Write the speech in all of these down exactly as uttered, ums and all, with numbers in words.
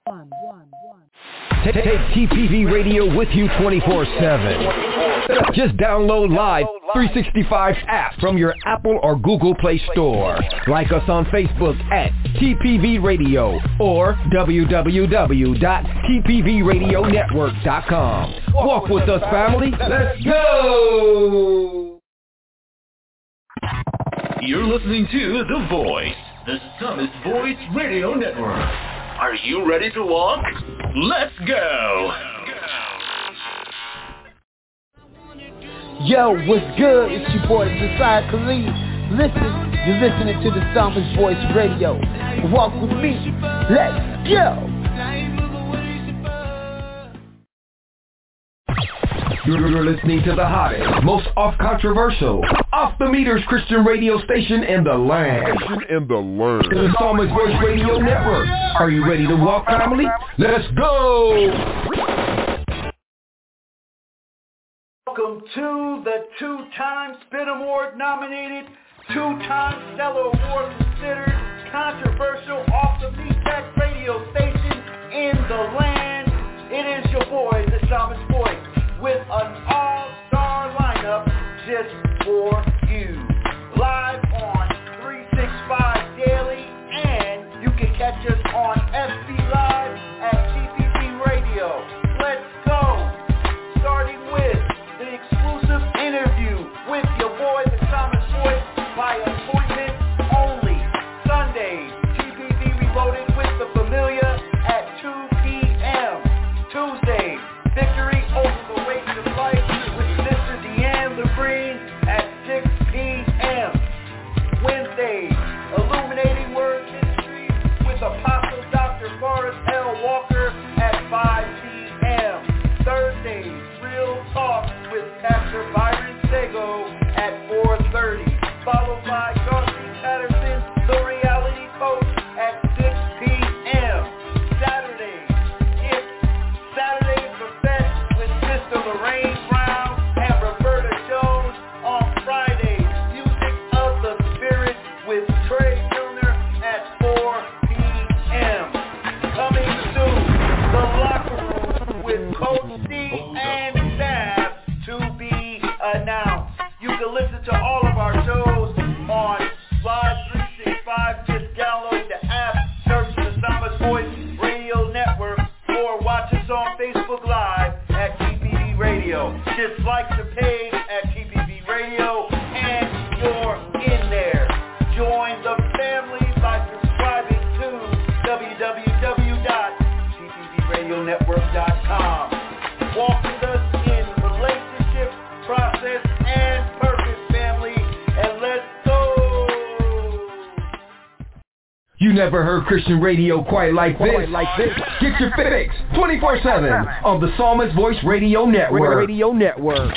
Take T P V Radio with you twenty-four seven. Just download Live three sixty-five's app from your Apple or Google Play Store. Like us on Facebook at T P V Radio or w w w dot t p v radio network dot com. Walk with us, family. Let's go! You're listening to The Voice, the Summit Voice Radio Network. Are you ready to walk? Let's go! Yo, what's good? It's your boy Josiah Khalid. Listen, you're listening to the Summit Voice Radio. Walk with me. Let's go! You're listening to the hottest, most off-controversial, off-the-meters Christian radio station in the land. In the land. The Psalmist Voice Radio Network. Are you ready to walk, family? Let's go! Welcome to the two-time Spin Award nominated, two-time Stellar Award considered, controversial off-the-meat radio station in the land. It is your boy, the Psalmist Voice, with an all-star lineup just for you. Live on three sixty-five Daily, and you can catch us on F B Live at T P V Radio. Let's go! Starting with the exclusive interview with your boy, the Psalmist Voice, by appointment only. Sunday, T P V Reloaded with the Familia at two p.m. Tuesday, Victory Over the Waste of Life with Sister Deanne Labrine at six p.m. Wednesday, Illuminating Word Ministry with Apostle Doctor Forrest L. Walker at five p.m. Thursday, Real Talk with Pastor Byron Sego at four thirty, followed by Darcy Patterson, The Reality Coach at six p.m. Saturday, it's Saturday Buffet with Sister Lorraine Brown and Roberta Jones. On Friday, Music of the Spirit with Trey Milner at four p.m. Coming soon, The Locker Room with Coach D and staff to be announced. You can listen to all of our shows on Live three sixty-five. Just download the app, search the Psalmist Voice Radio Network, or watch us on Facebook Live at T P V Radio. Just like the page at T P V Radio, and you're in there. Join the family by subscribing to w w w dot t p v radio network dot com. Walk with us in relationship, process, and purpose, family, and let's go! You never heard Christian radio quite like this. Quite like this. Get your fix twenty-four seven on the Psalmist Voice Radio Network. Radio Network.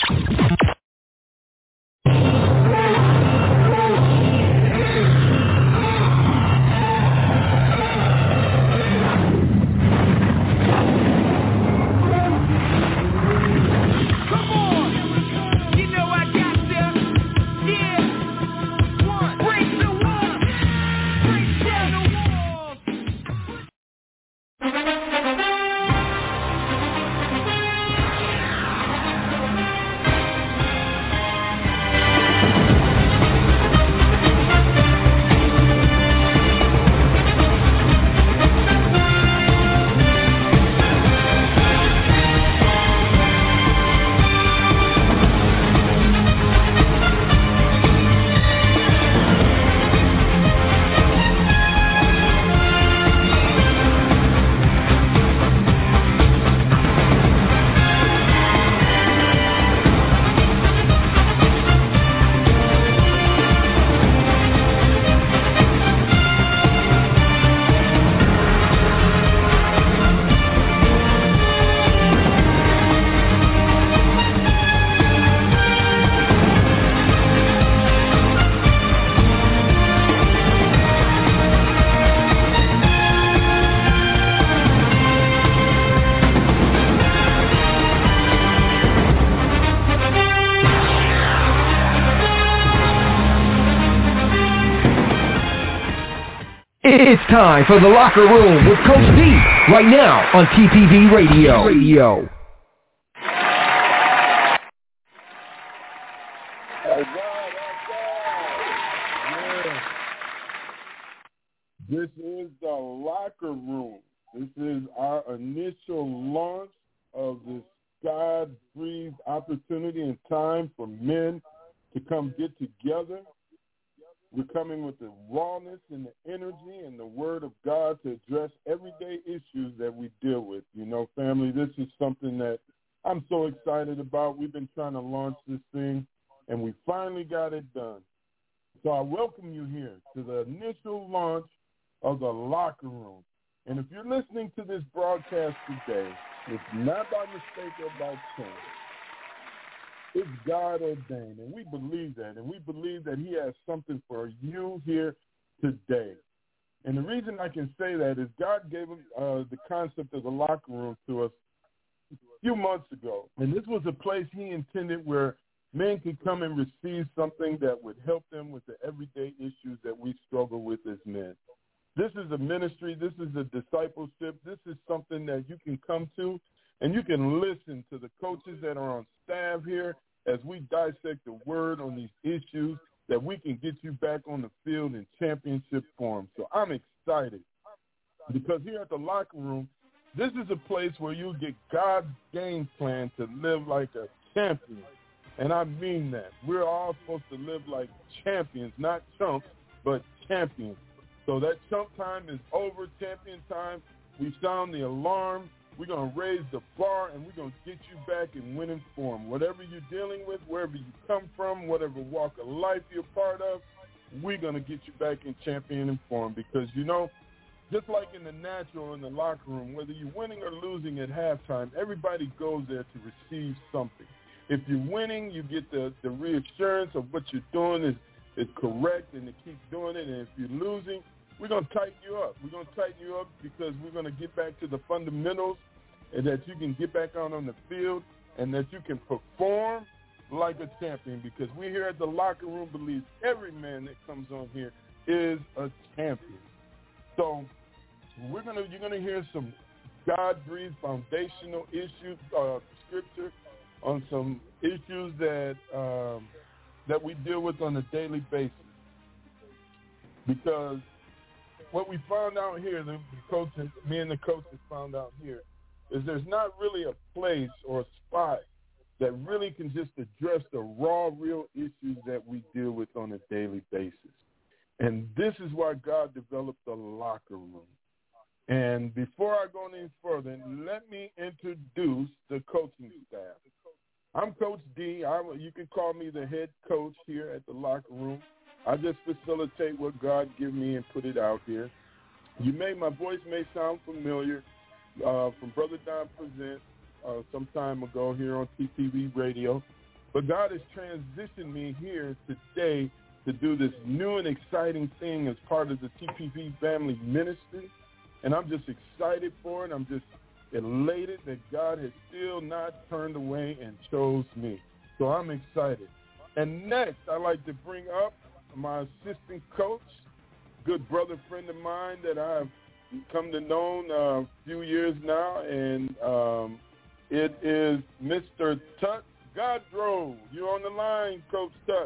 It's time for The Locker Room with Coach D, right now on T P V Radio. Radio. This is The Locker Room. This is our initial launch of this God-breathed opportunity and time for men to come get together. We're coming with the rawness and the energy and the word of God to address everyday issues that we deal with. You know, family, this is something that I'm so excited about. We've been trying to launch this thing, and we finally got it done. So I welcome you here to the initial launch of The Locker Room. And if you're listening to this broadcast today, it's not by mistake or by chance. It's God ordained, and we believe that, and we believe that he has something for you here today. And the reason I can say that is God gave uh, the concept of the locker room to us a few months ago, and this was a place he intended where men could come and receive something that would help them with the everyday issues that we struggle with as men. This is a ministry. This is a discipleship. This is something that you can come to, and you can listen to the coaches that are on staff here as we dissect the word on these issues that we can get you back on the field in championship form. So I'm excited because here at the Locker Room, this is a place where you get God's game plan to live like a champion. And I mean that. We're all supposed to live like champions, not chumps, but champions. So that chump time is over, champion time. We sound the alarm. We're going to raise the bar, and we're going to get you back in winning form. Whatever you're dealing with, wherever you come from, whatever walk of life you're part of, we're going to get you back in champion form because, you know, just like in the natural in the locker room, whether you're winning or losing at halftime, everybody goes there to receive something. If you're winning, you get the, the reassurance of what you're doing is, is correct and to keep doing it. And if you're losing, we're going to tighten you up. We're going to tighten you up because we're going to get back to the fundamentals and that you can get back out on the field and that you can perform like a champion because we here at the Locker Room believe every man that comes on here is a champion. So we're gonna you're going to hear some God-breathed foundational issues, uh, scripture on some issues that um, that we deal with on a daily basis because what we found out here, the coaches, me and the coaches found out here, is there's not really a place or a spot that really can just address the raw, real issues that we deal with on a daily basis. And this is why God developed the Locker Room. And before I go any further, let me introduce the coaching staff. I'm Coach D. I, you can call me the head coach here at the Locker Room. I just facilitate what God give me and put it out here. You may, my voice may sound familiar uh, from Brother Don Present uh, some time ago here on T P V Radio, but God has transitioned me here today to do this new and exciting thing as part of the T P V family ministry, and I'm just excited for it. I'm just elated that God has still not turned away and chose me. So I'm excited. And next, I'd like to bring up my assistant coach, good brother friend of mine that I've come to know uh, a few years now, and um, it is Mister Tut Godrow. You're on the line, Coach Tut.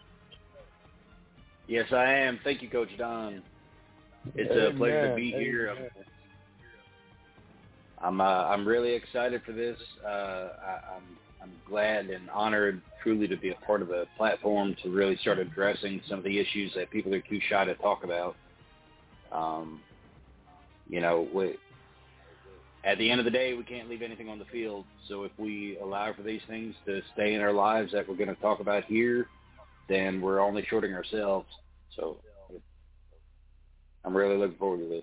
Yes, I am. Thank you, Coach Don. It's Amen. a pleasure to be Amen. here. I'm, I'm, uh, I'm really excited for this. Uh, I, I'm I'm glad and honored truly to be a part of a platform to really start addressing some of the issues that people are too shy to talk about. Um, you know, we, at the end of the day, we can't leave anything on the field. So if we allow for these things to stay in our lives that we're going to talk about here, then we're only shorting ourselves. So I'm really looking forward to this.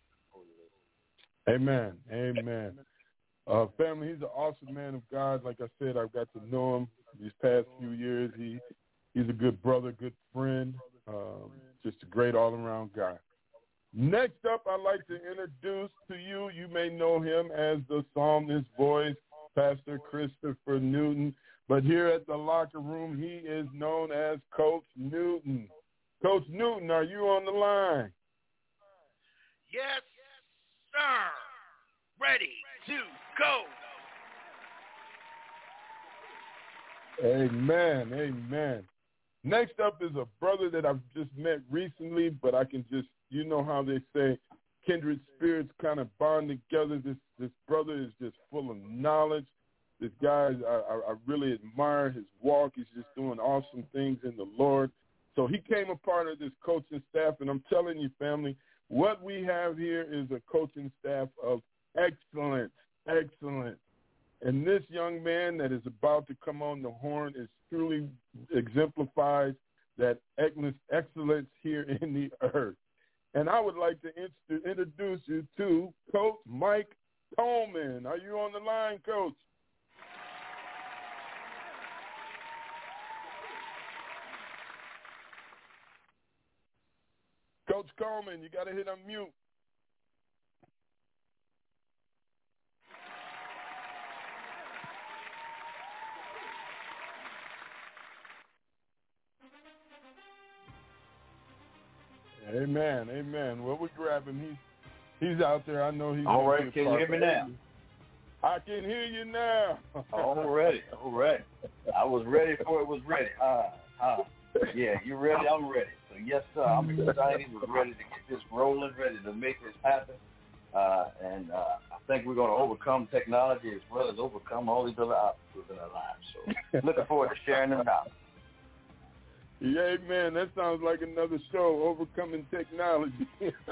Amen. Amen. Uh, family, he's an awesome man of God. Like I said, I've got to know him these past few years. He He's a good brother, good friend, um, just a great all-around guy. Next up, I'd like to introduce to you, you may know him as the psalmist voice, Pastor Christopher Newton. But here at the Locker Room, he is known as Coach Newton. Coach Newton, are you on the line? Yes, sir. Ready to go. Amen. Amen. Next up is a brother that I've just met recently, but I can just, you know how they say, kindred spirits kind of bond together. This this brother is just full of knowledge. This guy, I, I really admire his walk. He's just doing awesome things in the Lord. So he came a part of this coaching staff, and I'm telling you, family, what we have here is a coaching staff of excellence, excellence. And this young man that is about to come on the horn is truly exemplifies that excellence here in the earth. And I would like to in- introduce you to Coach Mike Coleman. Are you on the line, Coach? Coach Coleman, you got to hit unmute. Amen, amen. Well, we grab him. He's he's out there. I know he's all right. Can you hear me now? I can hear you now. all right, all right. I was ready before it was ready. Uh, uh, yeah, you ready? I'm ready. So yes, sir. I'm excited. We're ready to get this rolling. Ready to make this happen. Uh, and uh, I think we're going to overcome technology as well as overcome all these other obstacles in our lives. So looking forward to sharing them out. Yeah, man, that sounds like another show, Overcoming Technology.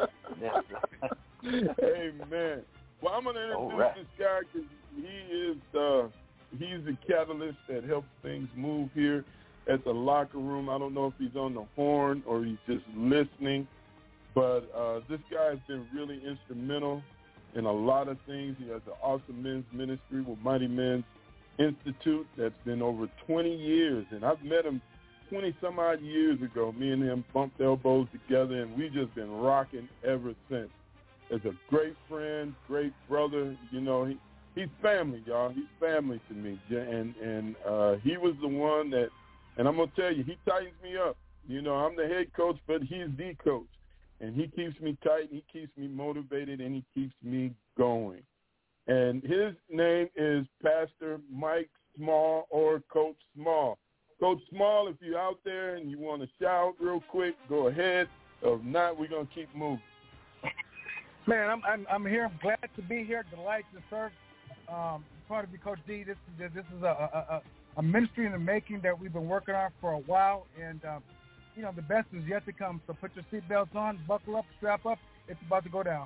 Amen. Well, I'm going to introduce right. this guy because he is uh, he's the catalyst that helps things move here at the locker room. I don't know if he's on the horn or he's just listening, but uh, this guy has been really instrumental in a lot of things. He has an awesome men's ministry with Mighty Men's Institute that's been over twenty years, and I've met him twenty-some-odd years ago. Me and him bumped elbows together, and we've just been rocking ever since. As a great friend, great brother, you know, he, he's family, y'all. He's family to me, and and uh, he was the one that, and I'm going to tell you, he tightens me up. You know, I'm the head coach, but he's the coach, and he keeps me tight, and he keeps me motivated, and he keeps me going. And his name is Pastor Mike Small, or Coach Small. Coach Small, if you're out there and you want to shout real quick, go ahead. If not, we're going to keep moving. Man, I'm I'm, I'm here. I'm glad to be here. Delighted to serve. Um, part of you, Coach D. This is this is a, a a ministry in the making that we've been working on for a while, and um, you know the best is yet to come. So put your seatbelts on, buckle up, strap up. It's about to go down.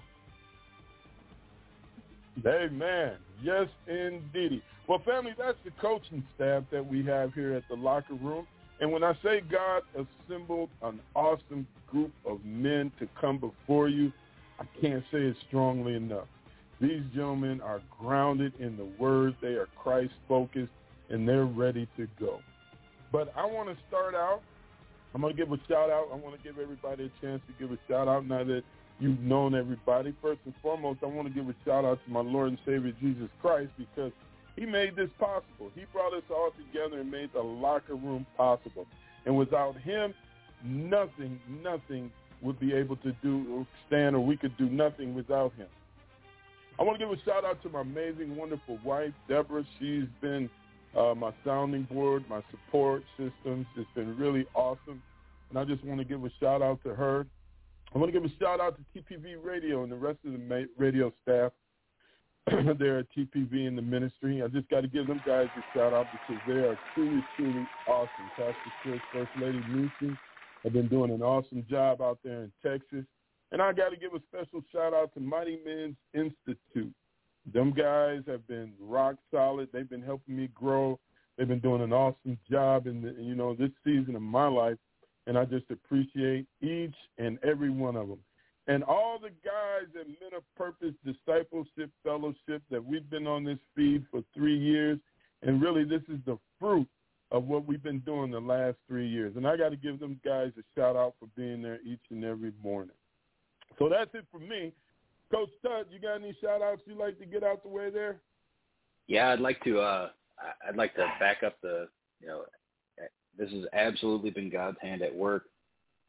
Amen. Yes, indeed. Well, family, that's the coaching staff that we have here at the locker room. And when I say God assembled an awesome group of men to come before you, I can't say it strongly enough. These gentlemen are grounded in the Word. They are Christ-focused, and they're ready to go. But I want to start out. I'm going to give a shout-out. I want to give everybody a chance to give a shout-out now that you've known everybody. First and foremost, I want to give a shout-out to my Lord and Savior, Jesus Christ, because he made this possible. He brought us all together and made the locker room possible. And without him, nothing, nothing would be able to do or stand, or we could do nothing without him. I want to give a shout-out to my amazing, wonderful wife, Deborah. She's been uh, my sounding board, my support systems. It's been really awesome. And I just want to give a shout-out to her. I want to give a shout-out to T P V Radio and the rest of the radio staff there at T P V in the ministry. I just got to give them guys a shout-out because they are truly, truly awesome. Pastor Chris, First Lady Lucy have been doing an awesome job out there in Texas. And I got to give a special shout-out to Mighty Men's Institute. Them guys have been rock solid. They've been helping me grow. They've been doing an awesome job in, the, you know, this season of my life. And I just appreciate each and every one of them. And all the guys at Men of Purpose Discipleship Fellowship that we've been on this feed for three years. And really, this is the fruit of what we've been doing the last three years. And I got to give them guys a shout-out for being there each and every morning. So that's it for me. Coach Tut, you got any shout-outs you'd like to get out the way there? Yeah, I'd like to uh, I'd like to back up the, you know, this has absolutely been God's hand at work.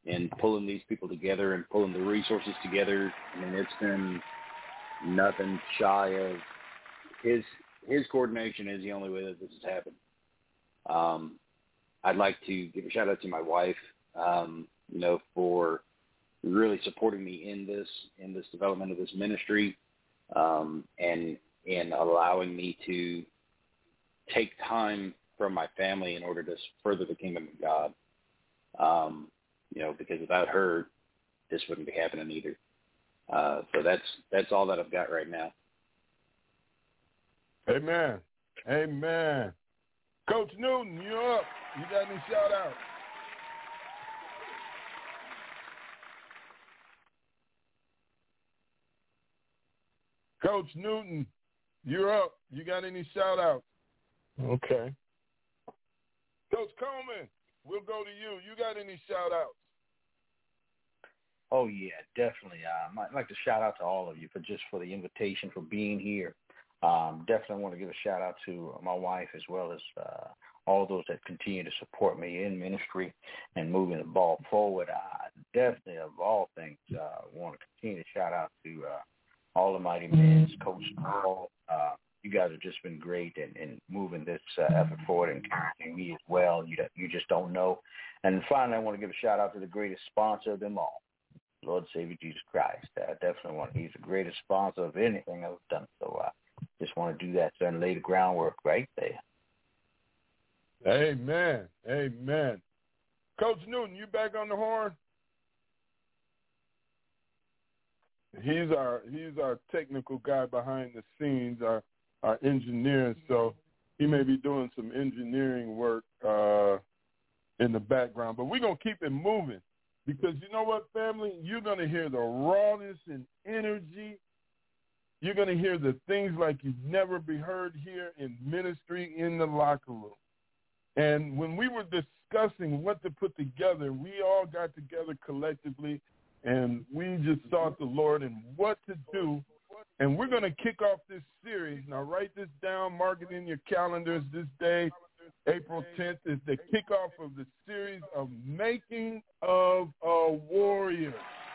in pulling these people together and pulling the resources together. I mean, it's been nothing shy of his his coordination is the only way that this has happened. Um, I'd like to give a shout out to my wife, um, you know, for really supporting me in this in this development of this ministry, um, and and allowing me to take time from my family in order to further the kingdom of God. Um, you know, because without her, this wouldn't be happening either. Uh, so that's that's all that I've got right now. Amen. Amen. Coach Newton, you're up. You got any shout out? Coach Newton, you're up. You got any shout outs? Okay. Coach Coleman, we'll go to you. You got any shout outs? Oh, yeah, definitely. Um, I'd like to shout out to all of you for just for the invitation, for being here. Um, definitely want to give a shout out to my wife as well as uh, all those that continue to support me in ministry and moving the ball forward. I definitely, of all things, uh, want to continue to shout out to uh, all the mighty men, Coach Paul. Uh, you guys have just been great in, in moving this uh, effort forward and encouraging me as well. You, you just don't know. And finally, I want to give a shout out to the greatest sponsor of them all, Lord and Savior Jesus Christ. I definitely want. He's the greatest sponsor of anything I've done. So I just want to do that, sir, and lay the groundwork right there. Amen. Amen. Coach Newton, you back on the horn? He's our he's our technical guy behind the scenes, our our engineer. So he may be doing some engineering work uh, in the background. But we're gonna keep it moving. Because you know what, family? You're going to hear the rawness and energy. You're going to hear the things like you've never be heard here in ministry in the locker room. And when we were discussing what to put together, we all got together collectively, and we just sought the Lord and what to do. And we're going to kick off this series. Now, write this down, mark it in your calendars. This day, April tenth, is the kickoff of the series of Making of a Warrior.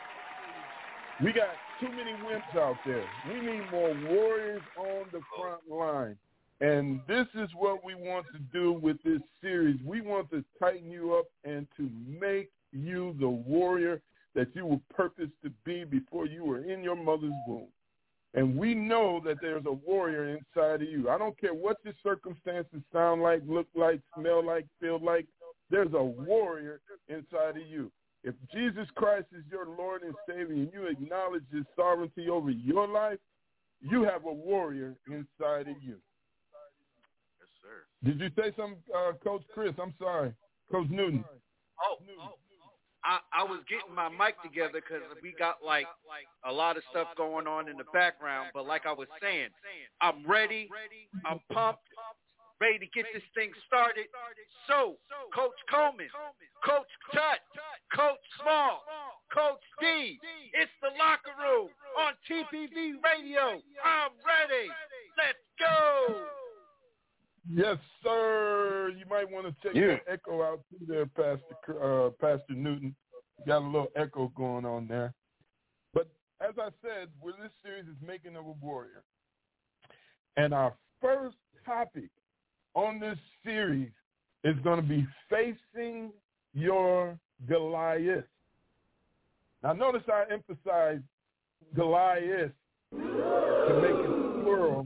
We got too many wimps out there. We need more warriors on the front line. And this is what we want to do with this series. We want to tighten you up and to make you the warrior that you were purposed to be before you were in your mother's womb. And we know that there's a warrior inside of you. I don't care what your circumstances sound like, look like, smell like, feel like. There's a warrior inside of you. If Jesus Christ is your Lord and Savior and you acknowledge his sovereignty over your life, you have a warrior inside of you. Yes, sir. Did you say something, uh, Coach Chris? I'm sorry. Coach Newton. Oh, oh. I, I was getting my mic together because we got like a lot of stuff going on in the background. But like I was saying, I'm ready. I'm pumped, ready to get this thing started. So, Coach Coleman, Coach Tut, Coach Small, Coach D, it's the locker room on T P V Radio. I'm ready. Let's go. Yes, sir. You might want to check Yeah. that echo out too there, Pastor uh, Pastor Newton. Got a little echo going on there. But as I said, well, this series is Making of a Warrior. And our first topic on this series is going to be facing your Goliath. Now, notice I emphasize Goliath to make it plural.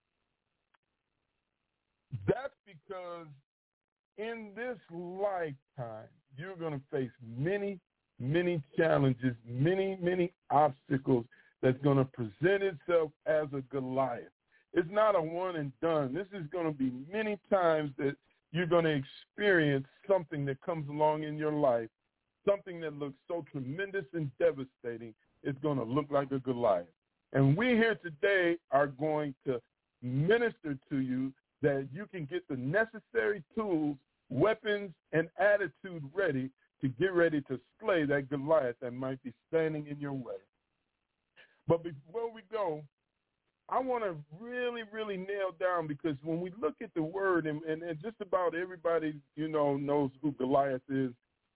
That's because in this lifetime, you're going to face many, many challenges, many, many obstacles that's going to present itself as a Goliath. It's not a one and done. This is going to be many times that you're going to experience something that comes along in your life, something that looks so tremendous and devastating, it's going to look like a Goliath. And we here today are going to minister to you that you can get the necessary tools, weapons, and attitude ready to get ready to slay that Goliath that might be standing in your way. But before we go, I want to really, really nail down, because when we look at the word, and, and, and just about everybody, you know, knows who Goliath is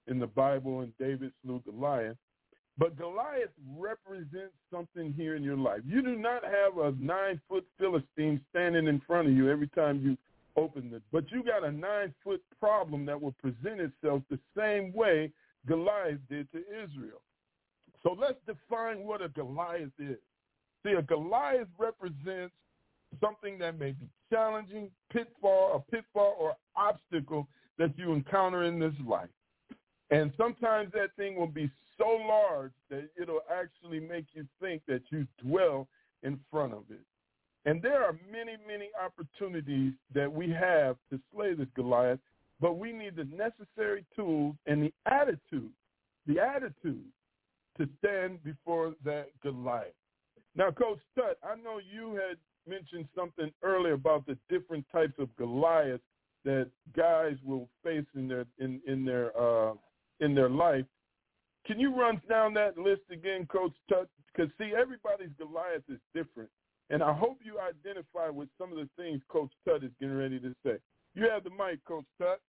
in the Bible, and David slew Goliath. But Goliath represents something here in your life. You do not have a nine-foot Philistine standing in front of you every time you open it, but you got a nine-foot problem that will present itself the same way Goliath did to Israel. So let's define what a Goliath is. See, a Goliath represents something that may be challenging, pitfall, a pitfall or obstacle that you encounter in this life. And sometimes that thing will be so large that it'll actually make you think that you dwell in front of it. And there are many, many opportunities that we have to slay this Goliath, but we need the necessary tools and the attitude, the attitude to stand before that Goliath. Now, Coach Tut, I know you had mentioned something earlier about the different types of Goliaths that guys will face in their in, in their uh, in their life. Can you run down that list again, Coach Tut? Because, see, everybody's Goliath is different. And I hope you identify with some of the things Coach Tut is getting ready to say. You have the mic, Coach Tut.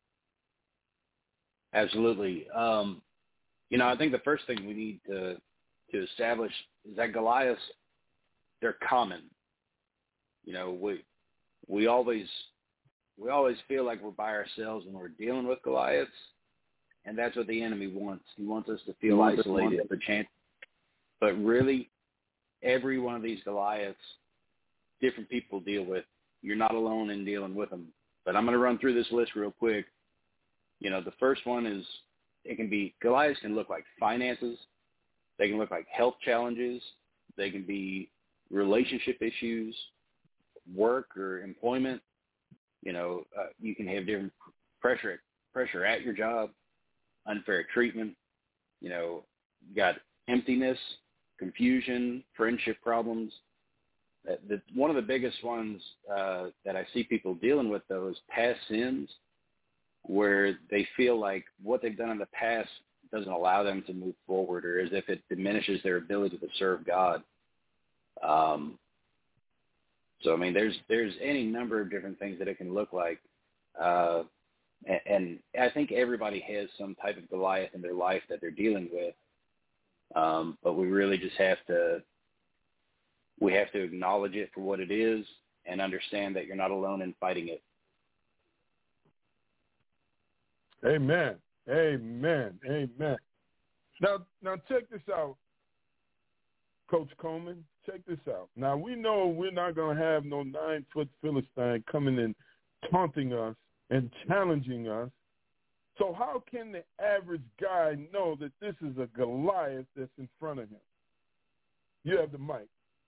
Absolutely. Um, you know, I think the first thing we need to to establish is that Goliaths, they're common. You know, we we always we always feel like we're by ourselves when we're dealing with Goliaths, and that's what the enemy wants. He wants us to feel isolated, but chance. But really, every one of these Goliaths, different people deal with. You're not alone in dealing with them. But I'm going to run through this list real quick. You know, the first one is, it can be, Goliaths can look like finances. They can look like health challenges. They can be relationship issues, work or employment. You know, uh, you can have different pressure, pressure at your job, unfair treatment. You know, you got emptiness, confusion, friendship problems. Uh, the, one of the biggest ones uh, that I see people dealing with, though, is past sins, where they feel like what they've done in the past doesn't allow them to move forward, or as if it diminishes their ability to serve God. Um, so, I mean, there's there's any number of different things that it can look like. Uh, and, and I think everybody has some type of Goliath in their life that they're dealing with. Um, but we really just have to, we have to acknowledge it for what it is and understand that you're not alone in fighting it. Amen. Amen. Amen. Now, now check this out, Coach Coleman. Check this out. Now, we know we're not going to have no nine-foot Philistine coming and taunting us and challenging us. So how can the average guy know that this is a Goliath that's in front of him? You have the mic.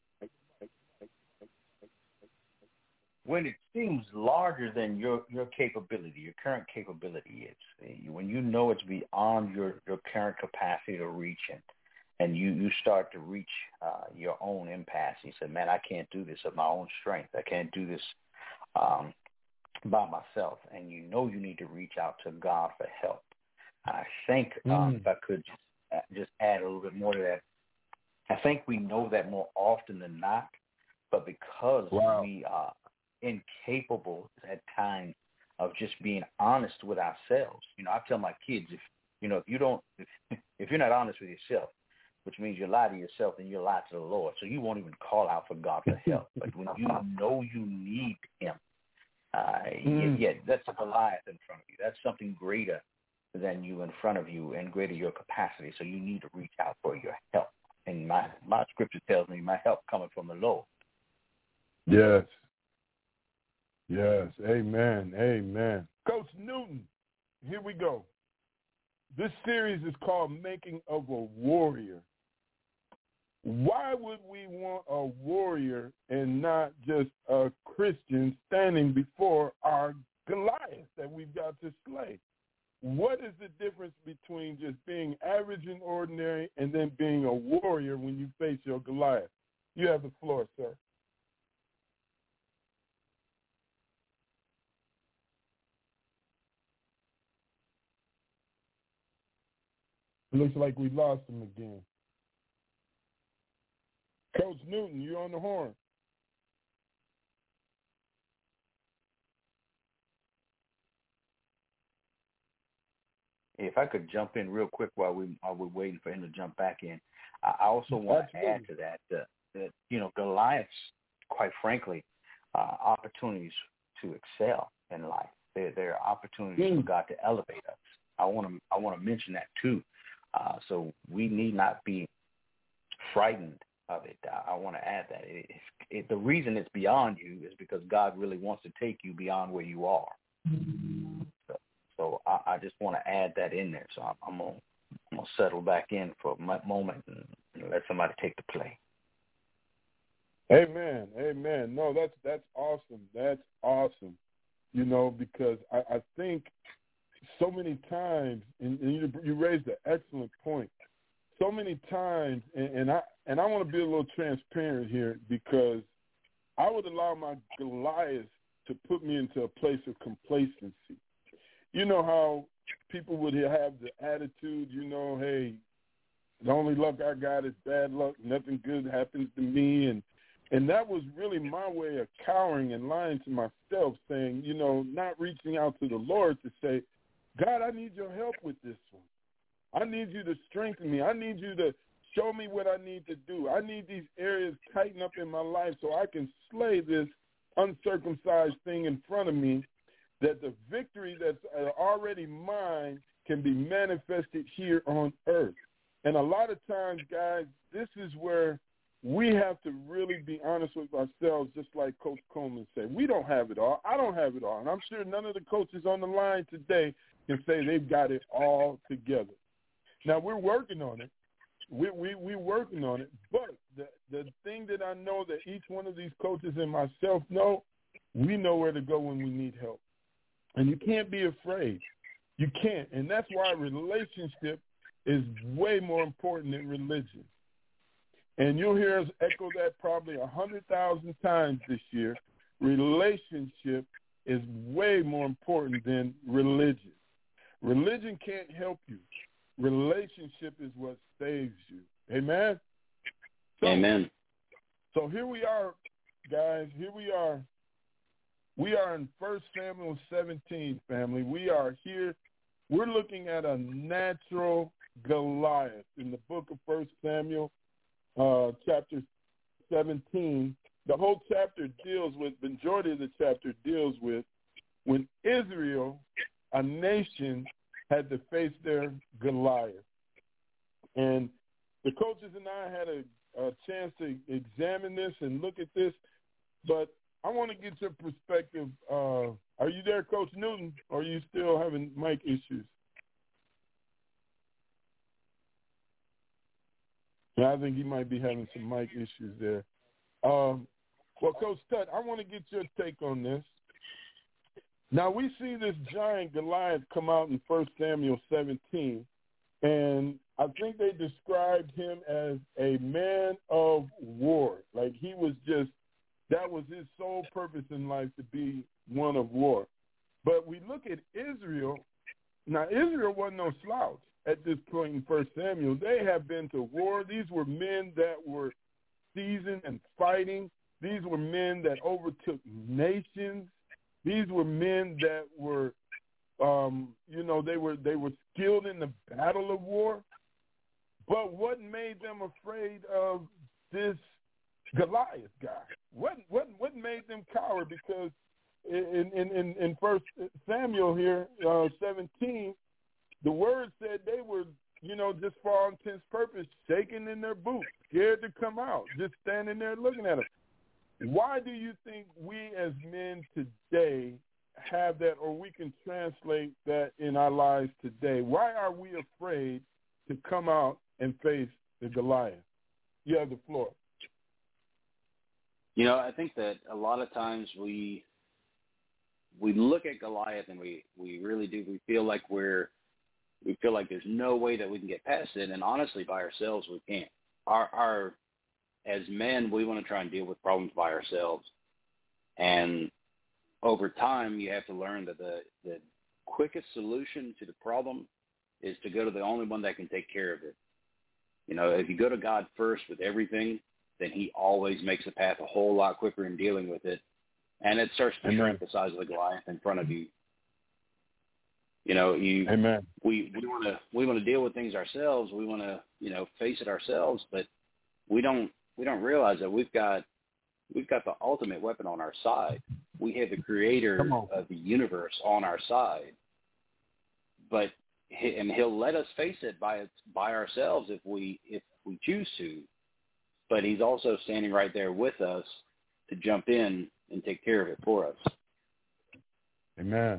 When it seems larger than your, your capability, your current capability is, when you know it's beyond your, your current capacity to reach it, and you, you start to reach uh, your own impasse, you say, man, I can't do this of my own strength. I can't do this um, by myself. And you know you need to reach out to God for help. I think um, mm. if I could just, just add a little bit more to that, I think we know that more often than not, but because wow. we are incapable at times of just being honest with ourselves. You know, I tell my kids, if you know, if you don't, if, if you're not honest with yourself, which means you lie to yourself, then you lie to the Lord. So you won't even call out for God for help. But when you know you need Him, uh, mm. yeah, that's a Goliath in front of you. That's something greater than you in front of you and greater your capacity. So you need to reach out for your help. And my my scripture tells me my help coming from the Lord. Yes. Yes. Amen. Amen. Coach Newton, here we go. This series is called Making of a Warrior. Why would we want a warrior and not just a Christian standing before our Goliath that we've got to slay? What is the difference between just being average and ordinary and then being a warrior when you face your Goliath? You have the floor, sir. It looks like we lost him again. Coach Newton, you're on the horn. if I could jump in real quick while we while we're waiting for him to jump back in, I also want to add to that that, that you know Goliath's, quite frankly, uh, opportunities to excel in life. There there are opportunities mm. for God to elevate us. I want to I want to mention that too. Uh, so we need not be frightened of it. I, I want to add that it, it, the reason it's beyond you is because God really wants to take you beyond where you are. So, so I, I just want to add that in there. So I'm, I'm gonna I'm gonna settle back in for a moment and, and let somebody take the play. Amen. Amen. No, that's that's awesome. That's awesome. You know, because I, I think so many times, and, and you, you raised an excellent point. So many times, and, and I and I want to be a little transparent here because I would allow my Goliath to put me into a place of complacency. You know how people would have the attitude, you know, hey, the only luck I got is bad luck. Nothing good happens to me. And and that was really my way of cowering and lying to myself, saying, you know, not reaching out to the Lord to say, God, I need your help with this one. I need you to strengthen me. I need you to show me what I need to do. I need these areas tightened up in my life so I can slay this uncircumcised thing in front of me, that the victory that's already mine can be manifested here on earth. And a lot of times, guys, this is where we have to really be honest with ourselves, just like Coach Coleman said. We don't have it all. I don't have it all. And I'm sure none of the coaches on the line today can say they've got it all together. Now, we're working on it. We we we're working on it. But the the thing that I know that each one of these coaches and myself know, we know where to go when we need help. And you can't be afraid. You can't. And that's why relationship is way more important than religion. And you'll hear us echo that probably a hundred thousand times this year. Relationship is way more important than religion. Religion can't help you. Relationship is what saves you. Amen? So, Amen. So here we are, guys. Here we are. We are in First Samuel seventeen, family. We are here. We're looking at a natural Goliath in the book of First Samuel, uh, chapter seventeen. The whole chapter deals with, the majority of the chapter deals with when Israel, a nation, had to face their Goliath. And the coaches and I had a, a chance to examine this and look at this, but I want to get your perspective. Uh, are you there, Coach Newton, or are you still having mic issues? Yeah, I think he might be having some mic issues there. Um, well, Coach Tutt, I want to get your take on this. Now, we see this giant Goliath come out in First Samuel seventeen, and I think they described him as a man of war. Like he was just, that was his sole purpose in life, to be one of war. But we look at Israel. Now, Israel wasn't no slouch at this point in First Samuel. They have been to war. These were men that were seasoned and fighting. These were men that overtook nations. These were men that were, um, you know, they were they were skilled in the battle of war. But what made them afraid of this Goliath guy? What what what made them cower? Because in in in, in First Samuel here, uh, seventeen, the word said they were, you know, just for all intents and purposes, shaking in their boots, scared to come out, just standing there looking at them. Why do you think we as men today have that, or we can translate that in our lives today? Why are we afraid to come out and face the Goliath? You have the floor. You know, I think that a lot of times we we look at Goliath and we, we really do. We feel like we're we feel like there's no way that we can get past it, and honestly, by ourselves, we can't. Our our as men, we want to try and deal with problems by ourselves. And over time, you have to learn that the, the quickest solution to the problem is to go to the only one that can take care of it. You know, if you go to God first with everything, then he always makes the path a whole lot quicker in dealing with it. And it starts to shrink the size of the Goliath in front of you. You know, you Amen. we we want to we want to deal with things ourselves. We want to, you know, face it ourselves, but we don't we don't realize that we've got we've got the ultimate weapon on our side. We have the creator of the universe on our side. But and he'll let us face it by by ourselves if we if we choose to. But he's also standing right there with us to jump in and take care of it for us. Amen.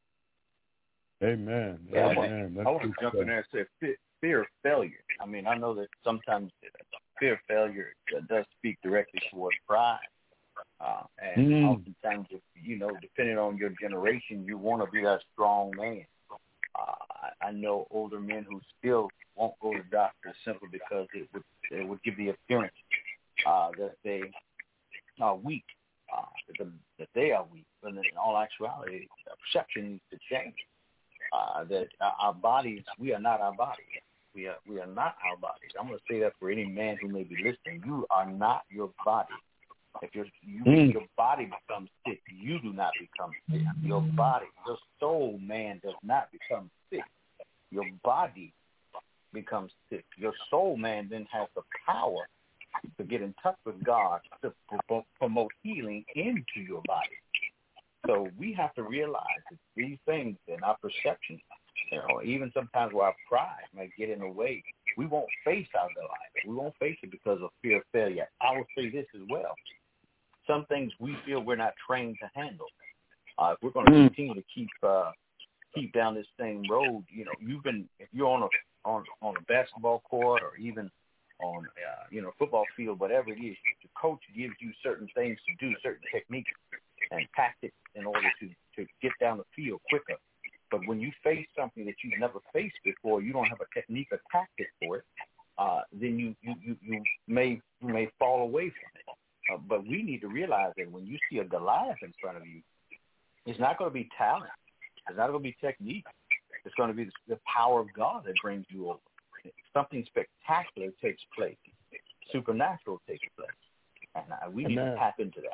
Amen. Yeah, Amen. I want to jump in there and say fear, fear of failure. I mean, I know that sometimes fear of failure does speak directly towards pride. Uh, and mm. oftentimes, if, you know, depending on your generation, you want to be that strong man. Uh, I, I know older men who still won't go to doctors simply because it would it would give the appearance uh, that they are weak, uh, that, that they are weak. But in all actuality, perception needs to change. Uh, that our bodies, we are not our bodies. We are we are not our bodies. I'm going to say that for any man who may be listening. You are not your body. If your you, mm. your body becomes sick, you do not become sick. Your body, your soul, man, does not become sick. Your body becomes sick. Your soul, man, then has the power to get in touch with God to promote healing into your body. So we have to realize that these things and our perception, you know, even sometimes where our pride might get in the way, we won't face our Goliath. We won't face it because of fear of failure. I will say this as well. Some things we feel we're not trained to handle. Uh, if we're going to mm. continue to keep uh, keep down this same road, you know, you've been if you're on a on on a basketball court or even on uh, you know football field, whatever it is, the coach gives you certain things to do, certain techniques and tactics in order to to get down the field quicker. But when you face something that you've never faced before, you don't have a technique or tactic for it. Uh, then you, you, you, you may you may fall away from it. Uh, but we need to realize that when you see a Goliath in front of you, it's not going to be talent. It's not going to be technique. It's going to be the, the power of God that brings you over. Something spectacular takes place. Supernatural takes place. And uh, we need Amen. to tap into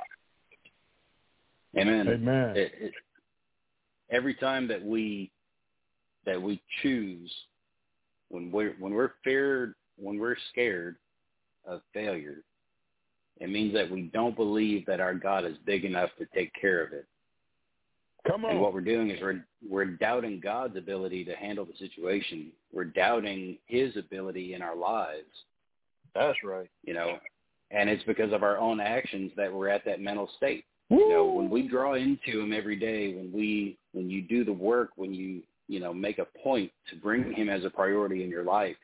that. Amen. Amen. It, it, every time that we that we choose, when we're when we're feared, when we're scared of failure, it means that we don't believe that our God is big enough to take care of it. Come on. And what we're doing is we're we're doubting God's ability to handle the situation. We're doubting His ability in our lives. That's right. You know, and it's because of our own actions that we're at that mental state. Woo! You know, when we draw into Him every day, when we when you do the work, when you you know make a point to bring Him as a priority in your life,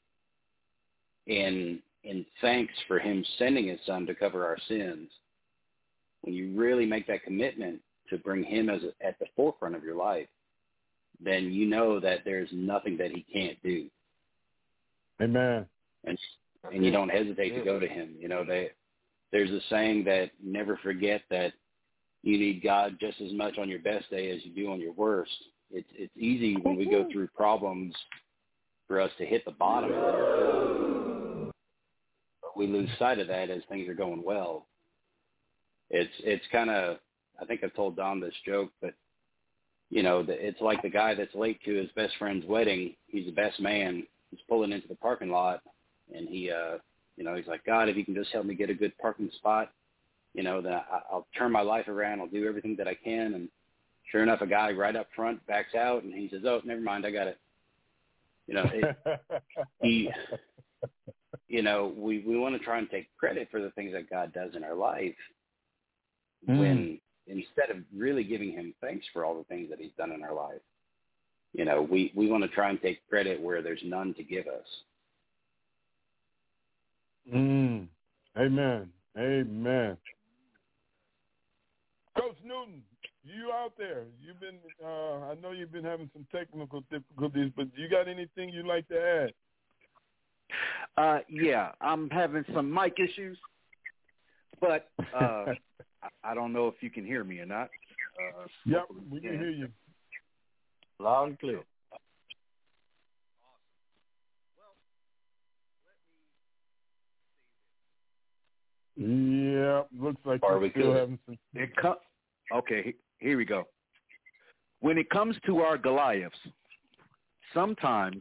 in in thanks for Him sending His Son to cover our sins, when you really make that commitment to bring Him as a, at the forefront of your life, then you know that there's nothing that He can't do. Amen. And and you don't hesitate to go to Him. You know, they, there's a saying that never forget that you need God just as much on your best day as you do on your worst. It's it's easy when we go through problems for us to hit the bottom of it. But we lose sight of that as things are going well. It's it's kind of, I think I've told Don this joke, but, you know, it's like the guy that's late to his best friend's wedding. He's the best man. He's pulling into the parking lot, and he, uh, you know, he's like, God, if you can just help me get a good parking spot, you know, then I, I'll turn my life around. I'll do everything that I can. And sure enough, a guy right up front backs out, and he says, oh, never mind, I got it. You know, it, he, you know, we, we want to try and take credit for the things that God does in our life mm. when instead of really giving Him thanks for all the things that He's done in our life. You know, we, we want to try and take credit where there's none to give us. Mm. Amen. Amen. Coach Newton, you out there. You've been, uh, I know you've been having some technical difficulties, but you got anything you'd like to add? Uh, yeah, I'm having some mic issues, but uh, I don't know if you can hear me or not. Uh, yep, we can hear you. Loud and clear. Yeah, looks like Are you're we still good? having some. It co- okay, here we go. when it comes to our Goliaths, sometimes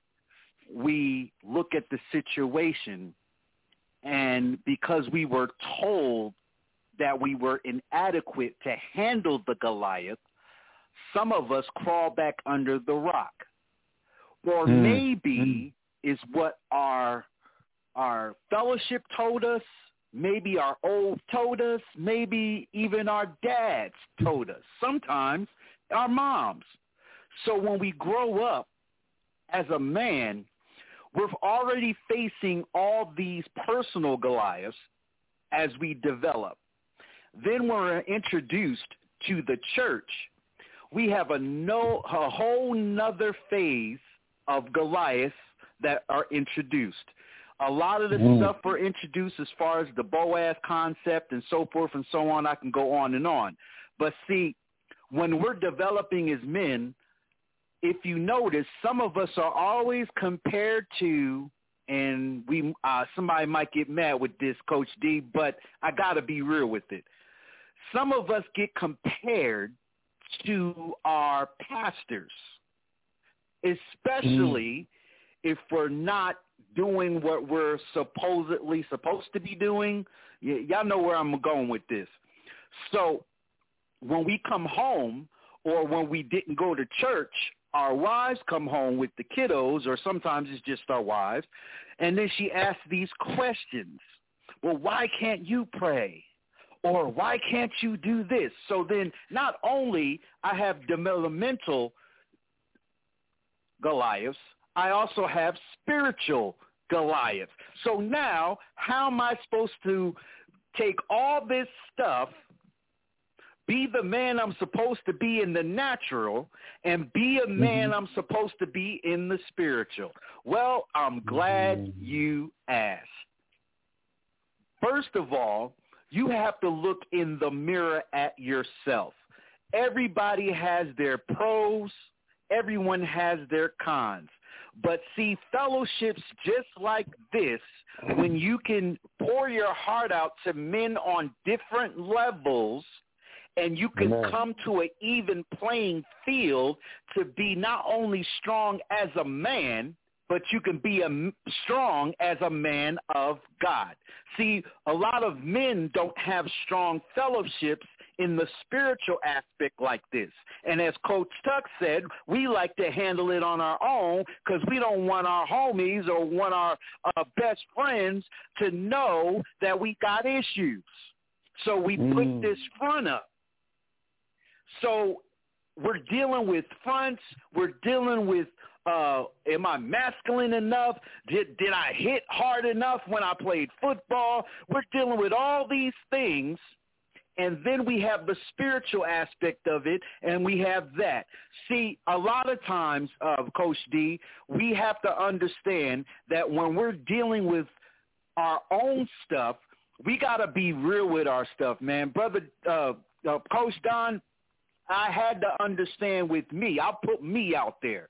we look at the situation, and because we were told that we were inadequate to handle the Goliath, some of us crawl back under the rock. Or mm. maybe mm. is what our our fellowship told us, maybe our old told us, maybe even our dads told us, sometimes our moms. So when we grow up as a man, we're already facing all these personal Goliaths as we develop. Then we're introduced to the church. We have a, no, a whole nother phase of Goliaths that are introduced. A lot of the mm. stuff we're introduced as far as the Boaz concept and so forth and so on, I can go on and on. But see, when we're developing as men, if you notice, some of us are always compared to, and we uh, somebody might get mad with this, Coach D, but I got to be real with it. Some of us get compared to our pastors, especially mm. if we're not doing what we're supposedly supposed to be doing. Y- y'all know where I'm going with this. So when we come home, or when we didn't go to church, our wives come home with the kiddos, or sometimes it's just our wives, and then she asks these questions. Well, why can't you pray? Or why can't you do this? So then not only I have developmental Goliaths, I also have spiritual Goliath. So now how am I supposed to take all this stuff, be the man I'm supposed to be in the natural, and be a man mm-hmm. I'm supposed to be in the spiritual? Well, I'm glad mm-hmm. you asked. First of all, you have to look in the mirror at yourself. Everybody has their pros. Everyone has their cons. But see, fellowships just like this, when you can pour your heart out to men on different levels, and you can Amen. Come to an even playing field to be not only strong as a man, but you can be a, strong as a man of God. See, a lot of men don't have strong fellowships in the spiritual aspect like this. And as Coach Tuck said, we like to handle it on our own because we don't want our homies or want our uh, best friends to know that we got issues. So we mm. put this front up. So we're dealing with fronts. We're dealing with, uh, am I masculine enough? Did did I hit hard enough when I played football? We're dealing with all these things. And then we have the spiritual aspect of it, and we have that. See, a lot of times, uh, Coach D, we have to understand that when we're dealing with our own stuff, we got to be real with our stuff, man. Brother, uh, uh, Coach Don, I had to understand with me. I'll put me out there.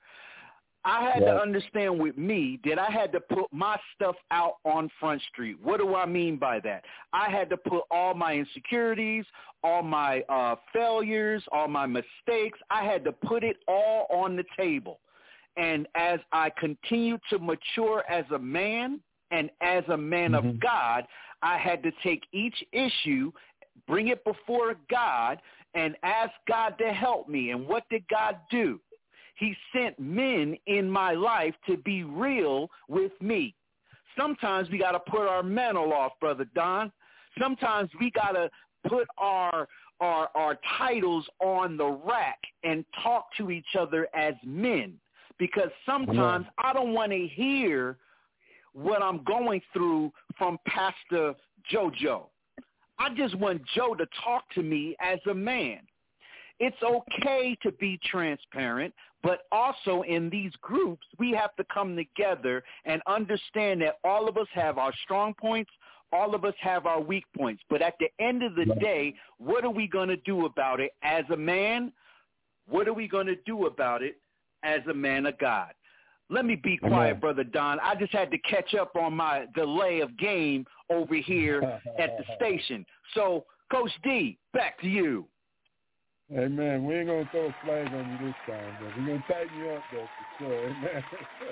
I had yeah. to understand with me that I had to put my stuff out on Front Street. What do I mean by that? I had to put all my insecurities, all my uh, failures, all my mistakes. I had to put it all on the table. And as I continue to mature as a man and as a man mm-hmm. of God, I had to take each issue, bring it before God, and ask God to help me. And what did God do? He sent men in my life to be real with me. Sometimes we got to put our mantle off, Brother Don. Sometimes we got to put our, our our titles on the rack and talk to each other as men, because sometimes yeah. I don't want to hear what I'm going through from Pastor JoJo. I just want Joe to talk to me as a man. It's okay to be transparent, but also in these groups, we have to come together and understand that all of us have our strong points, all of us have our weak points. But at the end of the day, what are we going to do about it as a man? What are we going to do about it as a man of God? Let me be quiet, Amen. Brother Don. I just had to catch up on my delay of game over here at the station. So, Coach D, back to you. Hey, man, we ain't going to throw a flag on you this time, but we're going to tighten you up, though, for sure. Amen.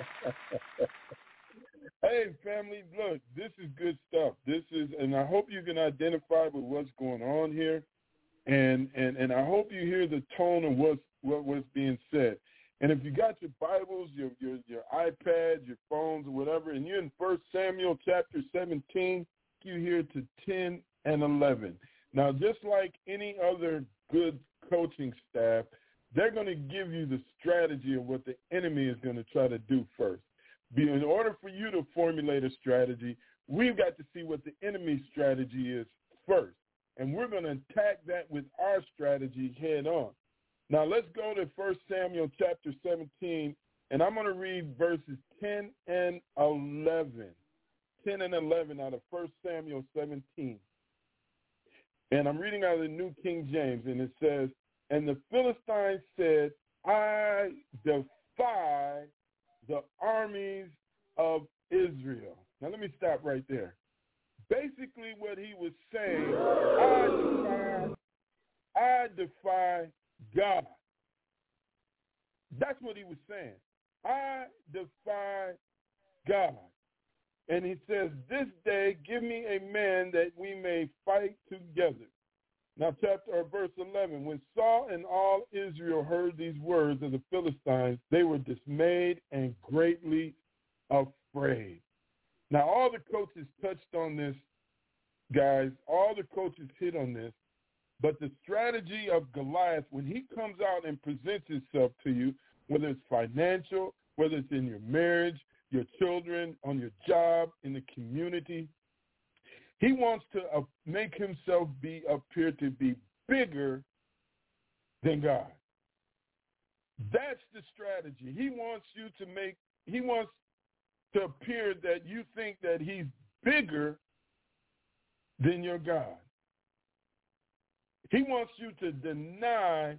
Hey, family, look, this is good stuff. This is, and I hope you can identify with what's going on here, and and, and I hope you hear the tone of what's, what was being said. And if you got your Bibles, your, your, your iPads, your phones, or whatever, and you're in First Samuel chapter seventeen, you hear to ten and eleven. Now, just like any other good coaching staff, they're going to give you the strategy of what the enemy is going to try to do first. In order for you to formulate a strategy, we've got to see what the enemy's strategy is first. And we're going to attack that with our strategy head on. Now, let's go to First Samuel chapter seventeen, and I'm going to read verses ten and eleven. ten and eleven out of First Samuel seventeen. And I'm reading out of the New King James, and it says, "And the Philistines said, I defy the armies of Israel." Now, let me stop right there. Basically, what he was saying, I defy, I defy God. That's what he was saying. I defy God. And he says, "This day give me a man that we may fight together." Now, chapter or verse eleven, when Saul and all Israel heard these words of the Philistines, they were dismayed and greatly afraid. Now, all the coaches touched on this, guys. All the coaches hit on this. But the strategy of Goliath, when he comes out and presents himself to you, whether it's financial, whether it's in your marriage, your children, on your job, in the community, he wants to uh, make himself be appear to be bigger than God. That's the strategy. He wants you to make, he wants to appear that you think that he's bigger than your God. He wants you to deny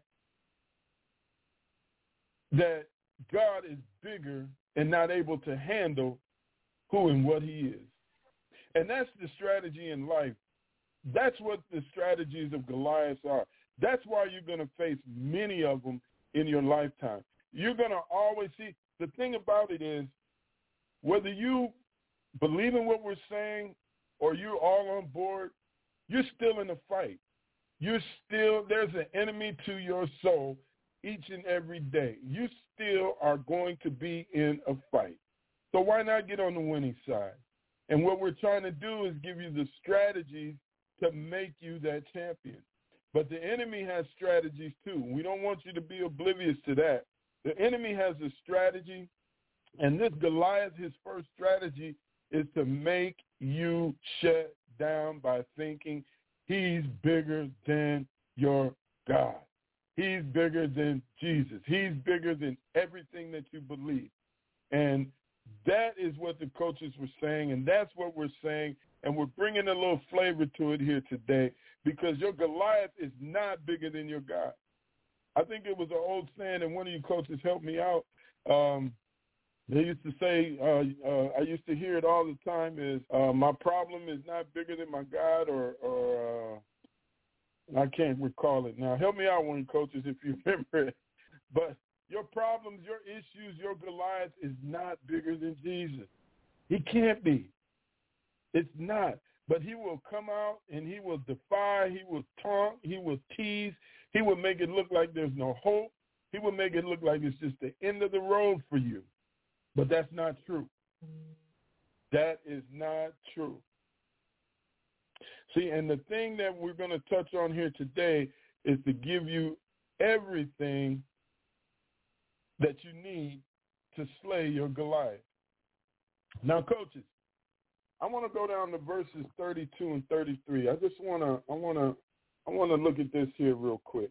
that God is bigger and not able to handle who and what he is. And that's the strategy in life. That's what the strategies of Goliath are. That's why you're going to face many of them in your lifetime. You're going to always see, the thing about it is, whether you believe in what we're saying or you're all on board, you're still in a fight. You're still, there's an enemy to your soul each and every day. You still are going to be in a fight. So why not get on the winning side? And what we're trying to do is give you the strategies to make you that champion. But the enemy has strategies too. We don't want you to be oblivious to that. The enemy has a strategy, and this Goliath, his first strategy is to make you shut down by thinking he's bigger than your God. He's bigger than Jesus. He's bigger than everything that you believe. And that is what the coaches were saying, and that's what we're saying, and we're bringing a little flavor to it here today because your Goliath is not bigger than your God. I think it was an old saying, and one of you coaches helped me out. Um, they used to say, uh, uh, I used to hear it all the time, is uh, my problem is not bigger than my God, or, or uh, I can't recall it now. Help me out, one of you coaches, if you remember it. But your problems, your issues, your Goliath is not bigger than Jesus. He can't be. It's not. But he will come out and he will defy, he will taunt, he will tease, he will make it look like there's no hope. He will make it look like it's just the end of the road for you. But that's not true. That is not true. See, and the thing that we're going to touch on here today is to give you everything that you need to slay your Goliath. Now, coaches, I want to go down to verses thirty-two and thirty-three. I just want to, I want to, I want to look at this here real quick.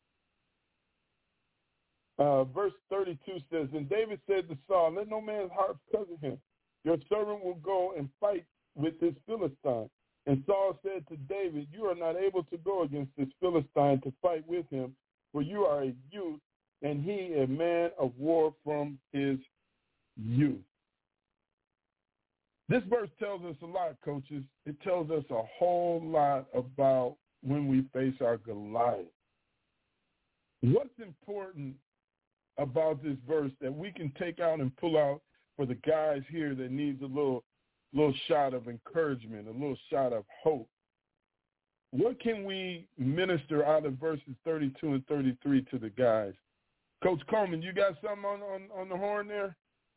Uh, verse thirty-two says, "And David said to Saul, let no man's heart cover him. Your servant will go and fight with this Philistine." And Saul said to David, "You are not able to go against this Philistine to fight with him, for you are a youth, and he a man of war from his youth." This verse tells us a lot, coaches. It tells us a whole lot about when we face our Goliath. what's important about this verse that we can take out and pull out for the guys here that needs a little little shot of encouragement, a little shot of hope? What can we minister out of verses thirty-two and thirty-three to the guys? Coach Coleman, you got something on, on, on the horn there?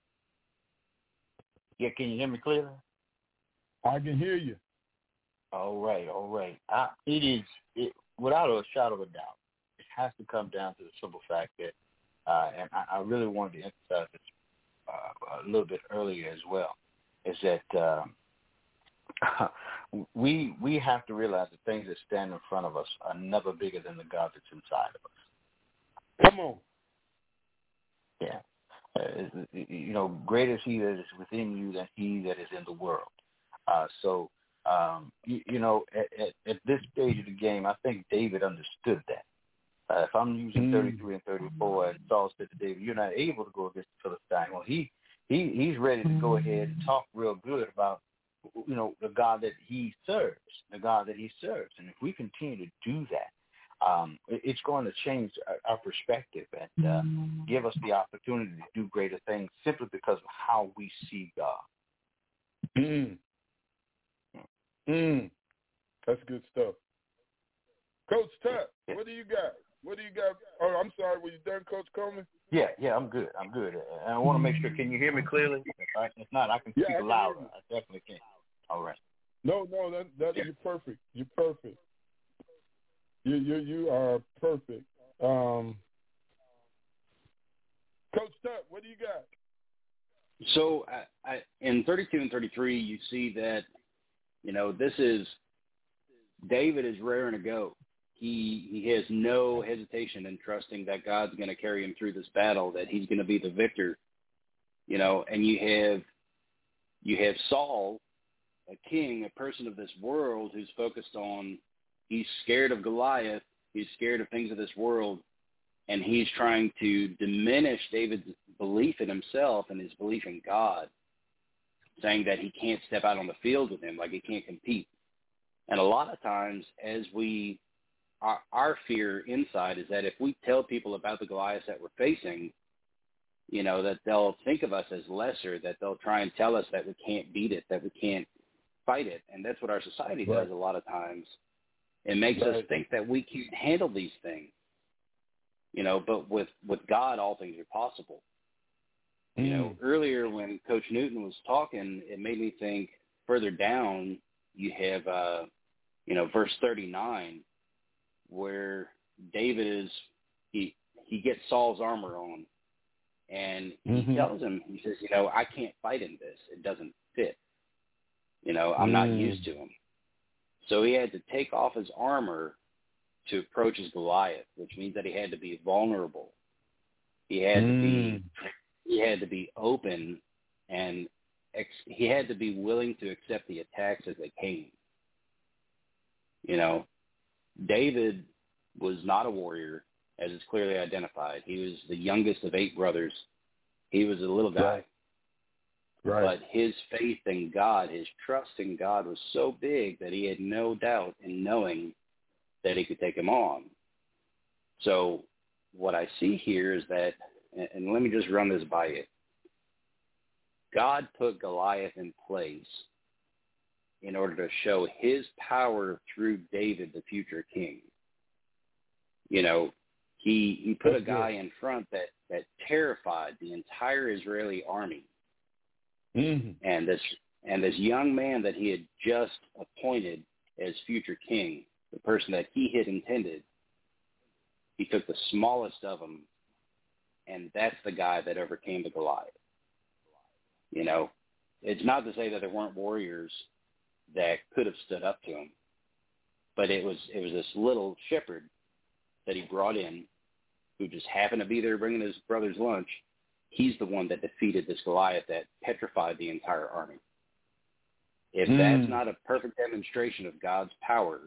Yeah, can you hear me clearly? I can hear you. All right, all right. I, it is, it, without a shadow of a doubt, it has to come down to the simple fact that, uh, and I, I really wanted to emphasize this uh, a little bit earlier as well, is that uh, we we have to realize the things that stand in front of us are never bigger than the God that's inside of us. Come on. Yeah. Uh, you know, greater is he that is within you than he that is in the world. Uh, so, um, you, you know, at, at, at this stage of the game, I think David understood that. Uh, if I'm using mm. thirty-three and thirty-four, and Saul said to David, you're not able to go against the Philistine. Well, he, he he's ready to go ahead and talk real good about, you know, the God that he serves, the God that he serves. And if we continue to do that, Um, it's going to change our perspective and uh, give us the opportunity to do greater things simply because of how we see God. Mm. Mm. That's good stuff. Coach Tuck, yeah. What do you got? What do you got? Oh, I'm sorry. Were you done, Coach Coleman? Yeah, yeah, I'm good. I'm good. And I want to make sure, can you hear me clearly? If, I, if not, I can speak yeah, I louder. I definitely can. All right. No, no, that, that yeah. You're perfect. You're perfect. You you you are perfect. Um, Coach Tuck, what do you got? So I, I, in thirty-two and thirty-three, you see that, you know, this is, David is raring to go. He he has no hesitation in trusting that God's going to carry him through this battle, that he's going to be the victor, you know, and you have, you have Saul, a king, a person of this world who's focused on, he's scared of Goliath. He's scared of things of this world, and he's trying to diminish David's belief in himself and his belief in God, saying that he can't step out on the field with him, like he can't compete. And a lot of times, as we, our, our fear inside is that if we tell people about the Goliaths that we're facing, you know, that they'll think of us as lesser, that they'll try and tell us that we can't beat it, that we can't fight it. And that's what our society right. does a lot of times. It makes right. us think that we can handle these things, you know, but with, with God, all things are possible. Mm. You know, earlier when Coach Newton was talking, it made me think further down, you have, uh, you know, verse thirty-nine, where David is, he, he gets Saul's armor on, and he mm-hmm. tells him, he says, you know, I can't fight in this. It doesn't fit. You know, I'm mm. not used to him. So he had to take off his armor to approach his Goliath, which means that he had to be vulnerable. He had mm. to be, he had to be open, and ex- he had to be willing to accept the attacks as they came. You know, David was not a warrior, as is clearly identified. He was the youngest of eight brothers. He was a little guy. Right. Right. But his faith in God, his trust in God was so big that he had no doubt in knowing that he could take him on. So what I see here is that, and let me just run this by you. God put Goliath in place in order to show his power through David, the future king. You know, he he put That's a guy good. in front that, that terrified the entire Israeli army. Mm-hmm. And this and this young man that he had just appointed as future king, the person that he had intended, he took the smallest of them, and that's the guy that overcame the Goliath. You know, it's not to say that there weren't warriors that could have stood up to him, but it was it was this little shepherd that he brought in, who just happened to be there bringing his brother's lunch. He's the one that defeated this Goliath that petrified the entire army. If mm. that's not a perfect demonstration of God's power,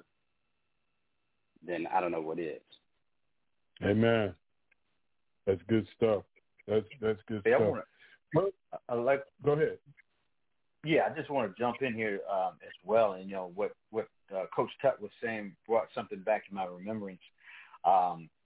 then I don't know what is. Amen. That's good stuff. That's that's good hey, stuff. I wanna, I like, Go ahead. Yeah, I just want to jump in here um, as well. And, you know, what, what uh, Coach Tuck was saying brought something back to my remembrance. Um,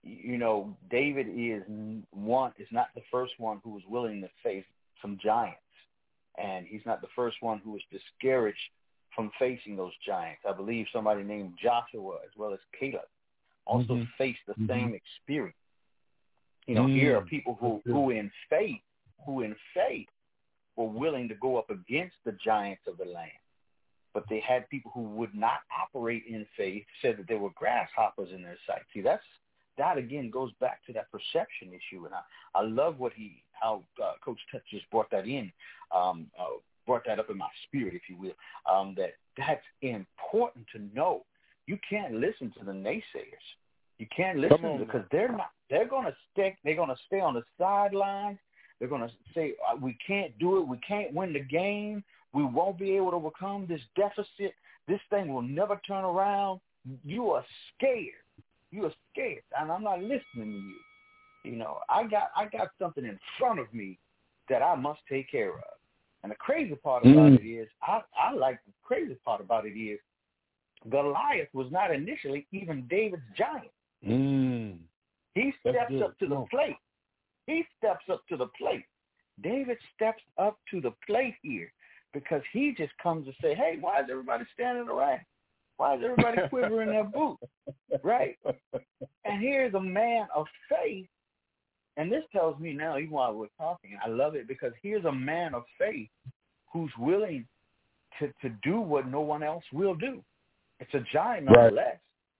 you know, David is one is not the first one who was willing to face some giants, and he's not the first one who was discouraged from facing those giants. I believe somebody named Joshua as well as Caleb also mm-hmm. faced the mm-hmm. same experience. You know, mm-hmm. here are people who, who in faith, who in faith were willing to go up against the giants of the land. But they had people who would not operate in faith, said that they were grasshoppers in their sight. See, that's that again goes back to that perception issue, and I, I love what he how uh, Coach Touch just brought that in, um, uh, brought that up in my spirit, if you will. Um, that that's important to know. You can't listen to the naysayers. You can't listen to them because they're not. They're going to stick. They're going to stay on the sidelines. They're going to say we can't do it. We can't win the game. We won't be able to overcome this deficit. This thing will never turn around. You are scared. You are scared, and I'm not listening to you. You know, I got I got something in front of me that I must take care of. And the crazy part about mm. it is, I, I like the crazy part about it is, Goliath was not initially even David's giant. Mm. He steps up to the plate. He steps up to the plate. David steps up to the plate here because he just comes to say, hey, why is everybody standing around? Why is everybody quivering their boots? Right? And here's a man of faith, and this tells me now, even while we're talking, I love it because here's a man of faith who's willing to, to do what no one else will do. It's a giant nonetheless. Right.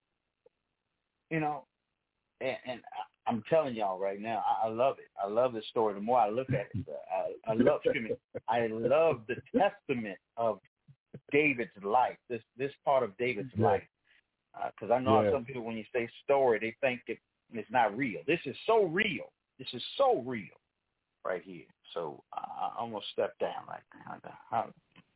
You know, and, and I'm telling y'all right now, I, I love it. I love this story. The more I look at it, I, I love excuse me, I love the testament of David's life, this this part of David's yeah. life. Because uh, I know yeah. some people, when you say story, they think it, it's not real. This is so real. This is so real right here. So uh, I'm going to step down right now.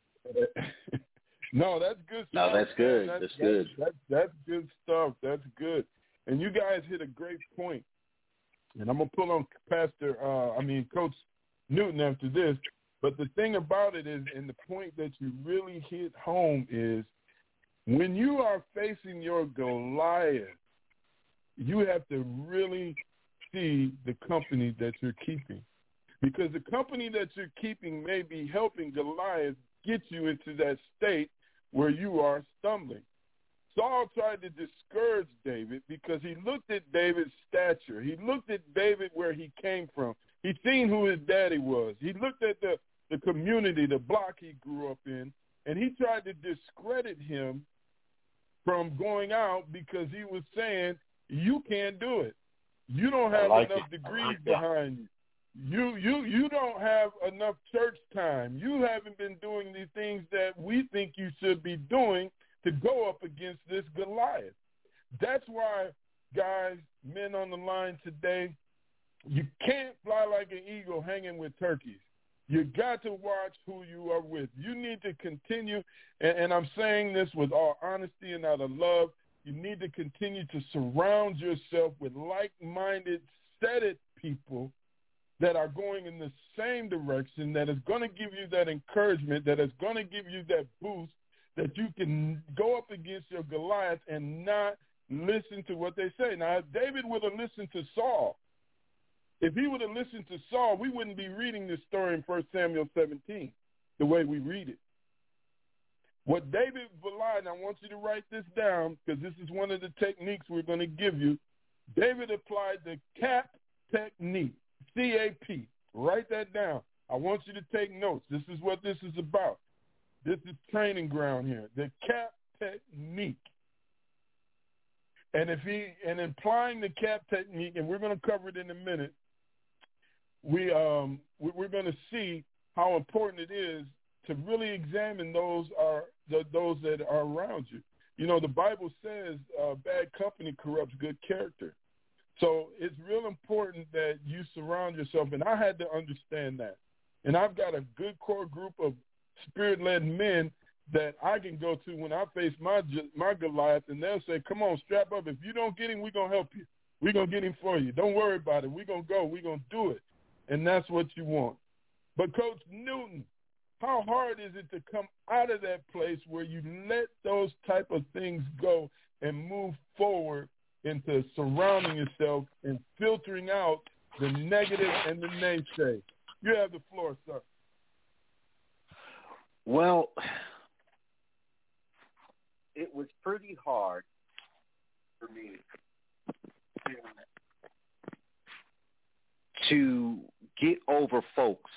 No, that's good stuff. No, that's good. That's, that's, that's good. That's, that's good stuff. That's good. And you guys hit a great point. And I'm going to pull on Pastor, uh, I mean, Coach Newton after this. But the thing about it is, and the point that you really hit home is, when you are facing your Goliath, you have to really see the company that you're keeping. Because the company that you're keeping may be helping Goliath get you into that state where you are stumbling. Saul tried to discourage David because he looked at David's stature. He looked at David where he came from. He seen who his daddy was. He looked at the, the community, the block he grew up in, and he tried to discredit him from going out because he was saying, you can't do it. You don't have like enough it. degrees like behind you. You you you don't have enough church time. You haven't been doing these things that we think you should be doing to go up against this Goliath. That's why, guys, men on the line today, you can't fly like an eagle hanging with turkeys. You got to watch who you are with. You need to continue, and, and I'm saying this with all honesty and out of love, you need to continue to surround yourself with like-minded, set-it people that are going in the same direction, that is going to give you that encouragement, that is going to give you that boost, that you can go up against your Goliath and not listen to what they say. Now, if David would have listened to Saul, if he would have listened to Saul, we wouldn't be reading this story in First Samuel seventeen the way we read it. What David relied, and I want you to write this down because this is one of the techniques we're going to give you. David applied the CAP technique, C A P. Write that down. I want you to take notes. This is what this is about. This is training ground here. The CAP technique. And if he and applying the CAP technique, and we're going to cover it in a minute, we um we're going to see how important it is to really examine those are the, those that are around you. You know, the Bible says uh, bad company corrupts good character. So it's real important that you surround yourself, and I had to understand that. And I've got a good core group of spirit-led men that I can go to when I face my my Goliath, and they'll say, come on, strap up. If you don't get him, we're going to help you. We're going to get him for you. Don't worry about it. We're going to go. We're going to do it. And that's what you want. But, Coach Newton, how hard is it to come out of that place where you let those type of things go and move forward into surrounding yourself and filtering out the negative and the naysay. You have the floor, sir. Well, it was pretty hard for me to get over folks.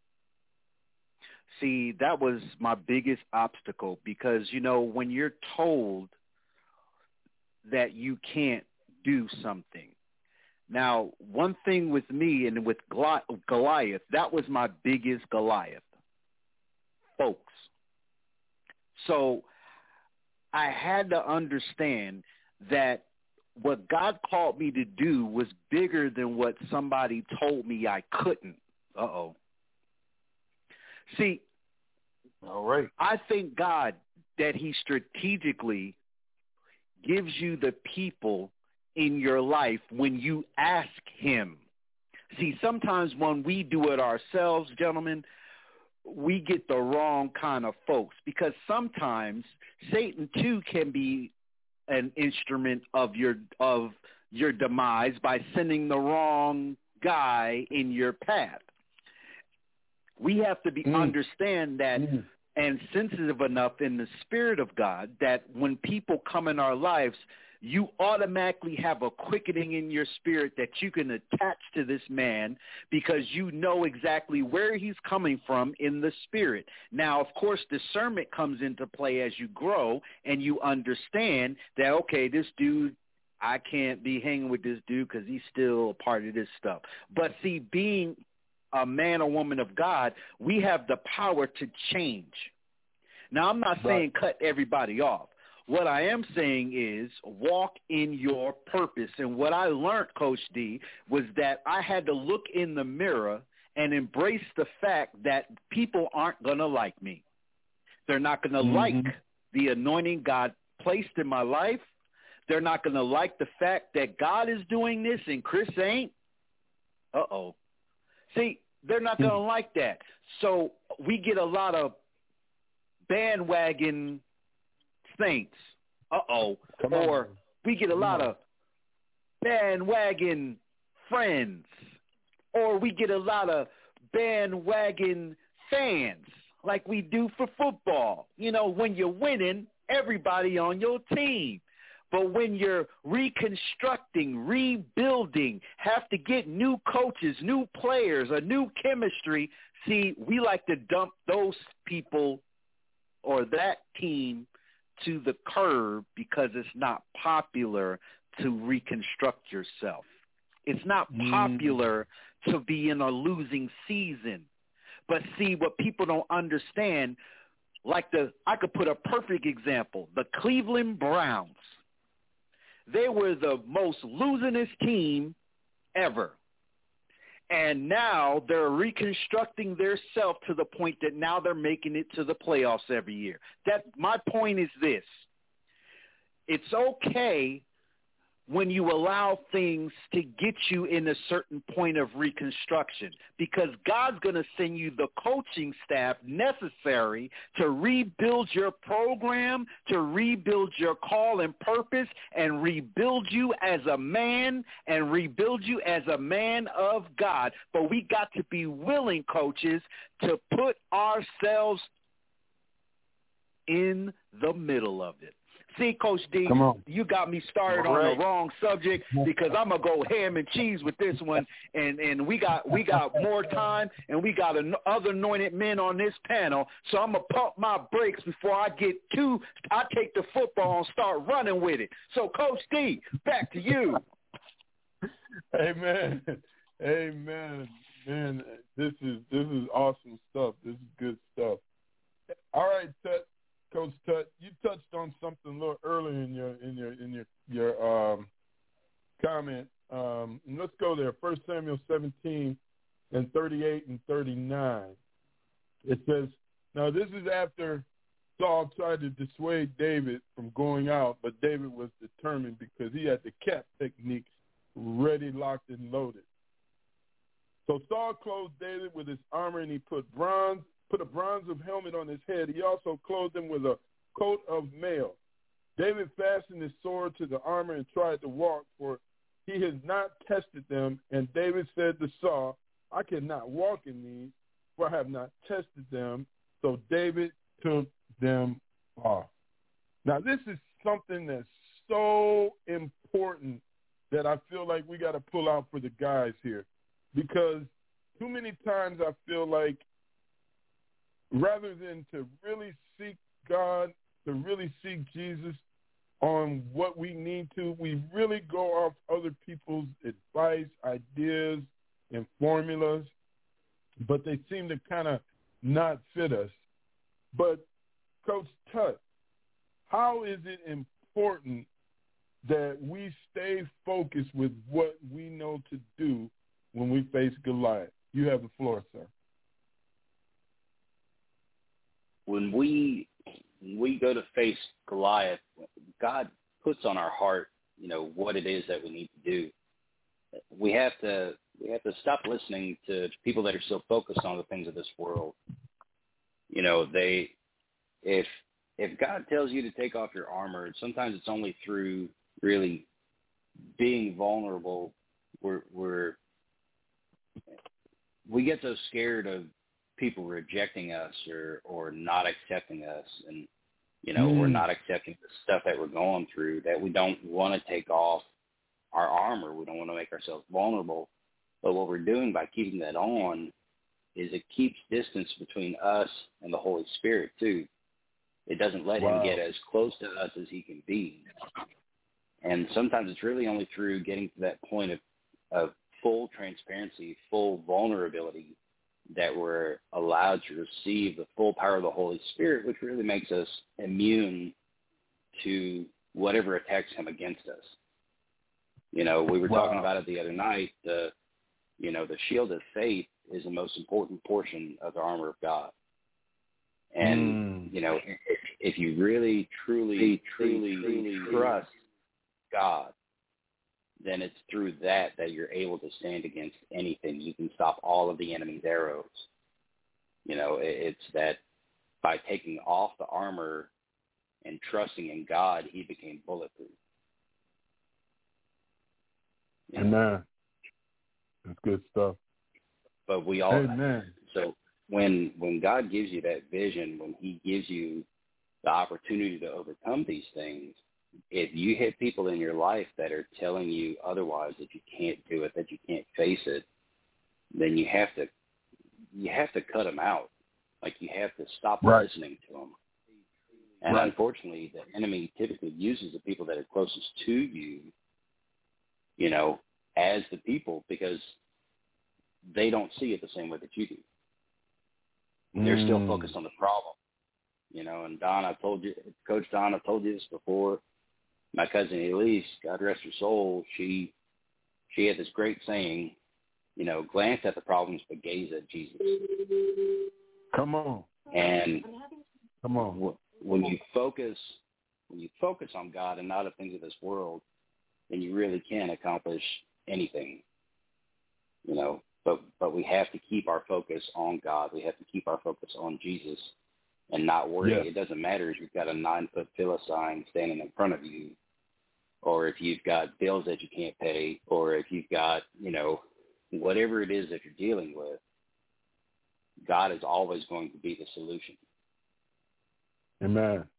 See, that was my biggest obstacle because, you know, when you're told that you can't do something. Now, one thing with me and with Goliath, that was my biggest Goliath, folks. So I had to understand that what God called me to do was bigger than what somebody told me I couldn't. Uh-oh. See, all right. I thank God that he strategically gives you the people in your life when you ask him. See, sometimes when we do it ourselves, gentlemen, we get the wrong kind of folks because sometimes Satan too can be an instrument of your of your demise by sending the wrong guy in your path. We have to be mm. understand that mm. and sensitive enough in the spirit of God that when people come in our lives, you automatically have a quickening in your spirit that you can attach to this man because you know exactly where he's coming from in the spirit. Now, of course, discernment comes into play as you grow and you understand that, okay, this dude, I can't be hanging with this dude because he's still a part of this stuff. But see, being a man or woman of God, we have the power to change. Now, I'm not saying cut everybody off. What I am saying is walk in your purpose. And what I learned, Coach D, was that I had to look in the mirror and embrace the fact that people aren't going to like me. They're not going to mm-hmm. like the anointing God placed in my life. They're not going to like the fact that God is doing this and Chris ain't. Uh-oh. See, they're not going to mm-hmm. like that. So we get a lot of bandwagon saints, uh-oh, Come or on. we get a Come lot on. of bandwagon friends, or we get a lot of bandwagon fans like we do for football. You know, when you're winning, everybody on your team. But when you're reconstructing, rebuilding, have to get new coaches, new players, a new chemistry, see, we like to dump those people or that team to the curb because it's not popular to reconstruct yourself. It's not popular mm. to be in a losing season. But see, what people don't understand, like the, I could put a perfect example, the Cleveland Browns. They were the most losingest team ever. And now they're reconstructing their self to the point that now they're making it to the playoffs every year. That my point is this. It's okay when you allow things to get you in a certain point of reconstruction because God's going to send you the coaching staff necessary to rebuild your program, to rebuild your call and purpose, and rebuild you as a man and rebuild you as a man of God. But we got to be willing, coaches, to put ourselves in the middle of it. See, Coach D, you got me started on right. the wrong subject because I'm gonna go ham and cheese with this one, and, and we got we got more time, and we got an, other anointed men on this panel, so I'm gonna pump my brakes before I get too. I take the football and start running with it. So, Coach D, back to you. Amen, amen, man. This is this is awesome stuff. This is good stuff. All right, Tut. Coach Tut, you touched on something a little earlier in your in your in your your um, comment. Um, and let's go there. First Samuel seventeen and thirty-eight and thirty-nine. It says, now this is after Saul tried to dissuade David from going out, but David was determined because he had the cat technique ready, locked, and loaded. So Saul clothed David with his armor, and he put bronze. put a bronze of helmet on his head. He also clothed him with a coat of mail. David fastened his sword to the armor and tried to walk, for he has not tested them. And David said to Saul, I cannot walk in these, for I have not tested them. So David took them off. Now, this is something that's so important that I feel like we got to pull out for the guys here, because too many times I feel like rather than to really seek God, to really seek Jesus on what we need to, we really go off other people's advice, ideas, and formulas, but they seem to kind of not fit us. But, Coach Tut, how is it important that we stay focused with what we know to do when we face Goliath? You have the floor, sir. When we when we go to face Goliath, God puts on our heart, you know, what it is that we need to do. We have to we have to stop listening to people that are so focused on the things of this world. You know, they if if God tells you to take off your armor, sometimes it's only through really being vulnerable. We're we're we get so scared of people rejecting us or, or not accepting us, and, you know, mm. we're not accepting the stuff that we're going through, that we don't want to take off our armor. We don't want to make ourselves vulnerable. But what we're doing by keeping that on is it keeps distance between us and the Holy Spirit, too. It doesn't let wow. him get as close to us as he can be. And sometimes it's really only through getting to that point of, of full transparency, full vulnerability, that we're allowed to receive the full power of the Holy Spirit, which really makes us immune to whatever attacks come against us. You know, we were wow. talking about it the other night. The, you know, the shield of faith is the most important portion of the armor of God. And, mm. you know, if, if you really, truly, truly, truly trust God, then it's through that that you're able to stand against anything. You can stop all of the enemy's arrows. You know, it's that by taking off the armor and trusting in God, he became bulletproof. You know? Amen. That's good stuff. But we all, Amen. So when when God gives you that vision, when he gives you the opportunity to overcome these things, if you hit people in your life that are telling you otherwise, that you can't do it, that you can't face it, then you have to you have to cut them out. Like, you have to stop right. listening to them. And right. unfortunately, the enemy typically uses the people that are closest to you, you know, as the people, because they don't see it the same way that you do. Mm. They're still focused on the problem. You know, and Don, I've told you, Coach Don, I've told you this before. My cousin Elise, God rest her soul, she she had this great saying, you know, glance at the problems but gaze at Jesus. Come on. And come on. When you focus when you focus on God and not the things of this world, then you really can accomplish anything. You know, but but we have to keep our focus on God. We have to keep our focus on Jesus and not worry. Yeah. It doesn't matter if you've got a nine-foot Philistine standing in front of you, or if you've got bills that you can't pay, or if you've got, you know, whatever it is that you're dealing with. God is always going to be the solution. Amen.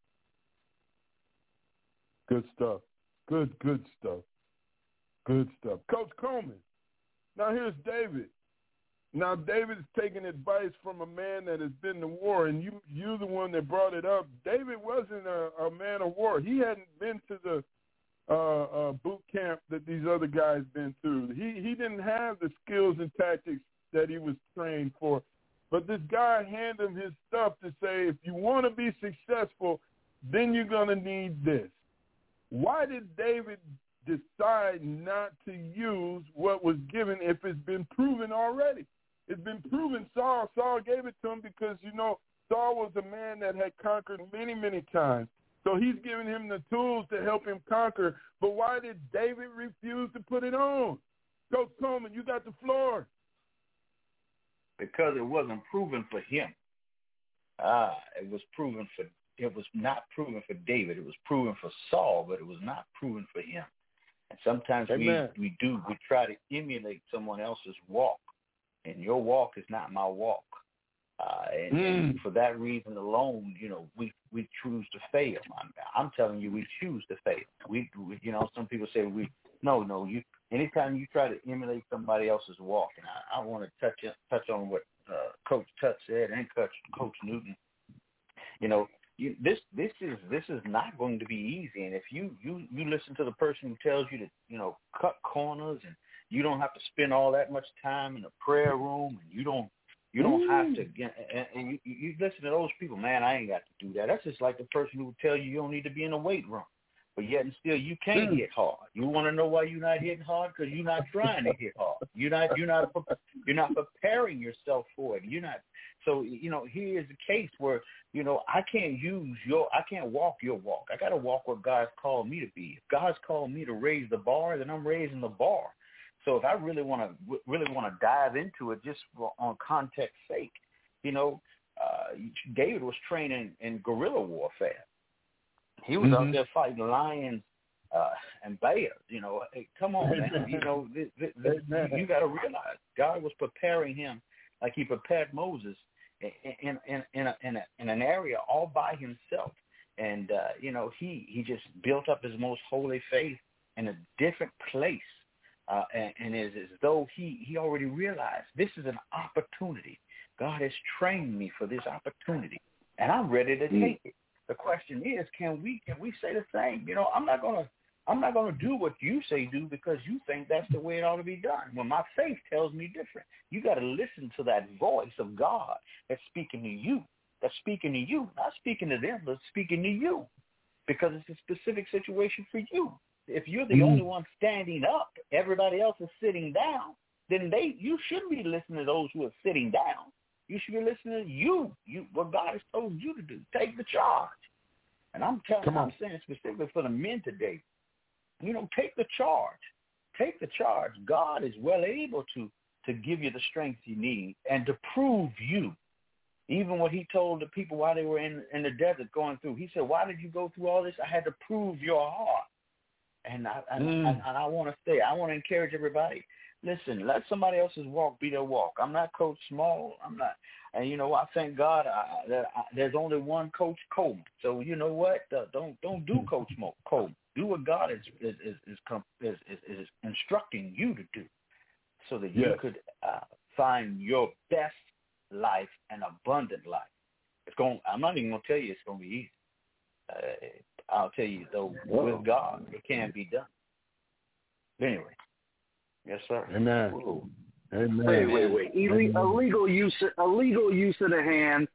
Good stuff. Good, good stuff. Good stuff. Coach Coleman, now here's David. Now, David is taking advice from a man that has been to war, and you, you're the one that brought it up. David wasn't a, a man of war. He hadn't been to the uh, uh, boot camp that these other guys been through. He he didn't have the skills and tactics that he was trained for. But this guy handed him his stuff to say, if you want to be successful, then you're going to need this. Why did David decide not to use what was given if it's been proven already? It's been proven. Saul, Saul gave it to him because, you know, Saul was a man that had conquered many, many times. So he's giving him the tools to help him conquer. But why did David refuse to put it on? Coach Coleman, you got the floor. Because it wasn't proven for him. Ah, it was proven for it was not proven for David. It was proven for Saul, but it was not proven for him. And sometimes Amen. we, we do, we try to emulate someone else's walk, and your walk is not my walk. Uh, and, mm. and for that reason alone, you know, we, we choose to fail. I'm, I'm telling you, we choose to fail. We, we, you know, some people say we, no, no, you, anytime you try to emulate somebody else's walk, and I, I want to touch, touch on what uh, Coach Tut said and Coach, Coach Newton, you know, You, this this is this is not going to be easy, and if you, you, you listen to the person who tells you to, you know, cut corners, and you don't have to spend all that much time in the prayer room, and you don't you don't mm. have to, and, and you, you listen to those people, man, I ain't got to do that. That's just like the person who will tell you you don't need to be in the weight room, but yet and still you can't mm. hit hard. You want to know why you're not hitting hard? Because you're not trying to hit hard. You're not you're not you're not preparing yourself for it. You're not. So, you know, here is the case where, you know, I can't use your, I can't walk your walk. I got to walk what God's called me to be. If God's called me to raise the bar, then I'm raising the bar. So if I really want to, really want to dive into it just on context sake, you know, uh, David was training in guerrilla warfare. He was mm-hmm. out there fighting lions uh, and bears. You know, hey, come on, man. You know, this, this, this, you, you got to realize God was preparing him like he prepared Moses in in in, a, in, a, in an area all by himself, and uh, you know he, he just built up his most holy faith in a different place, uh, and, and it's as though he, he already realized this is an opportunity. God has trained me for this opportunity, and I'm ready to take it. The question is, can we can we say the same? You know, I'm not gonna I'm not gonna do what you say do because you think that's the way it ought to be done. When my faith tells me different, you got to listen to that voice of God that's speaking to you. That's speaking to you, not speaking to them, but speaking to you, because it's a specific situation for you. If you're the mm. only one standing up, everybody else is sitting down, then they you shouldn't be listening to those who are sitting down. You should be listening to you. You what God has told you to do. Take the charge. And I'm telling you, I'm saying specifically for the men today, you know, take the charge. Take the charge. God is well able to to give you the strength you need and to prove you. Even what he told the people while they were in, in the desert going through, he said, why did you go through all this? I had to prove your heart. And I, I, mm. I, and I want to say, I want to encourage everybody, listen, let somebody else's walk be their walk. I'm not Coach Small. I'm not. And, you know, I thank God I, that I, there's only one Coach Coleman. So, you know what? Uh, don't don't do Coach Coleman. Do what God is is is, is, is, is, is instructing you to do so that you yes. could uh, find your best life and abundant life. It's going. I'm not even going to tell you it's going to be easy. Uh, I'll tell you, though, Whoa. with God, it can be done. But anyway. Yes, sir. Amen. Ooh. Amen. Wait, wait, wait. Ille- illegal use, illegal use of the hand.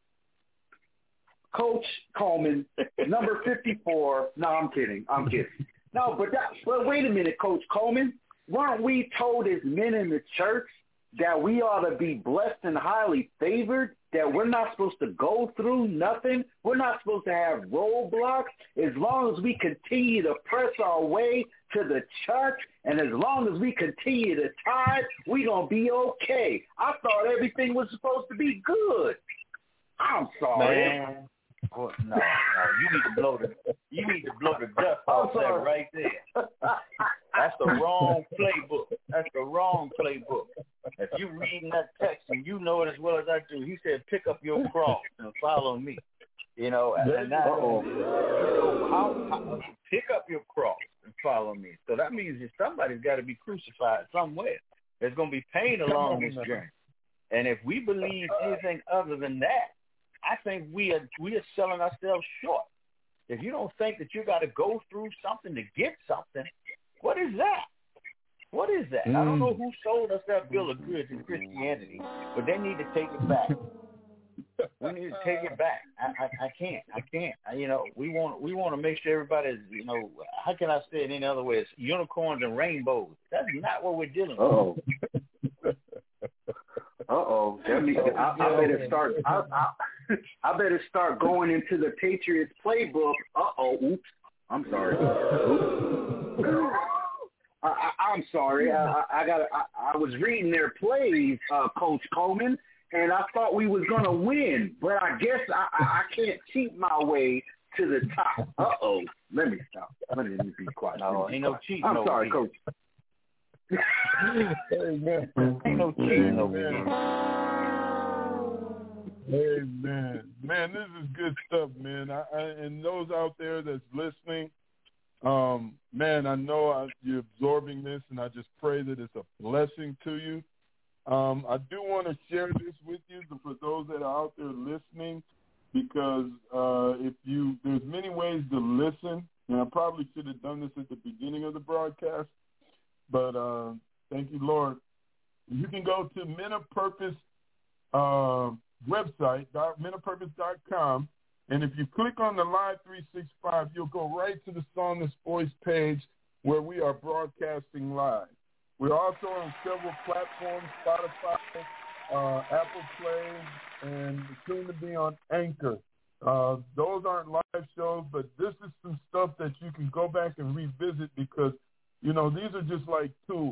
Coach Coleman, number fifty-four. No, I'm kidding. I'm kidding. No, but that, but wait a minute, Coach Coleman. Weren't we told as men in the church that we ought to be blessed and highly favored, that we're not supposed to go through nothing? We're not supposed to have roadblocks as long as we continue to press our way to the church, and as long as we continue to tithe, we're going to be okay. I thought everything was supposed to be good. I'm sorry. Man. Well, no, no, you need to blow the you need to blow the dust off that right there. That's the wrong playbook. That's the wrong playbook. If you're reading that text and you know it as well as I do, he said, "Pick up your cross and follow me." You know, and that, so how, how, pick up your cross and follow me. So that means that somebody's got to be crucified somewhere. There's going to be pain along this journey, and if we believe anything other than that, I think we are we are selling ourselves short. If you don't think that you got to go through something to get something, what is that? What is that? Mm. I don't know who sold us that bill of goods in Christianity, but they need to take it back. We need to take it back. I, I, I can't. I can't. I, you know, we want we want to make sure everybody's, you know, how can I say it any other way? It's unicorns and rainbows. That's not what we're dealing with. Uh-oh. Uh-oh. That means I, I better start I, I, I better start going into the Patriots playbook. Uh-oh. Oops. I'm sorry. Oops. I, I, I'm sorry. I, I got. I, I was reading their plays, uh, Coach Coleman, and I thought we was gonna win, but I guess I, I, I can't cheat my way to the top. Uh oh, let me stop. Let me, let me be quiet. No, ain't no cheating. I'm no sorry, cheat. Coach. Hey man, Ain't no cheating. No man. Hey man, man, this is good stuff, man. I, I, and those out there that's listening, um, man, I know I, you're absorbing this, and I just pray that it's a blessing to you. Um, I do want to share this with you for those that are out there listening, because uh, if you, there's many ways to listen, and I probably should have done this at the beginning of the broadcast, but uh, thank you, Lord. You can go to Men of Purpose uh, website, men of purpose dot com, and if you click on the Live three sixty-five, you'll go right to the Psalmist Voice page where we are broadcasting live. We're also on several platforms, Spotify, uh, Apple Play, and soon to be on Anchor. Uh, those aren't live shows, but this is some stuff that you can go back and revisit because, you know, these are just like tools.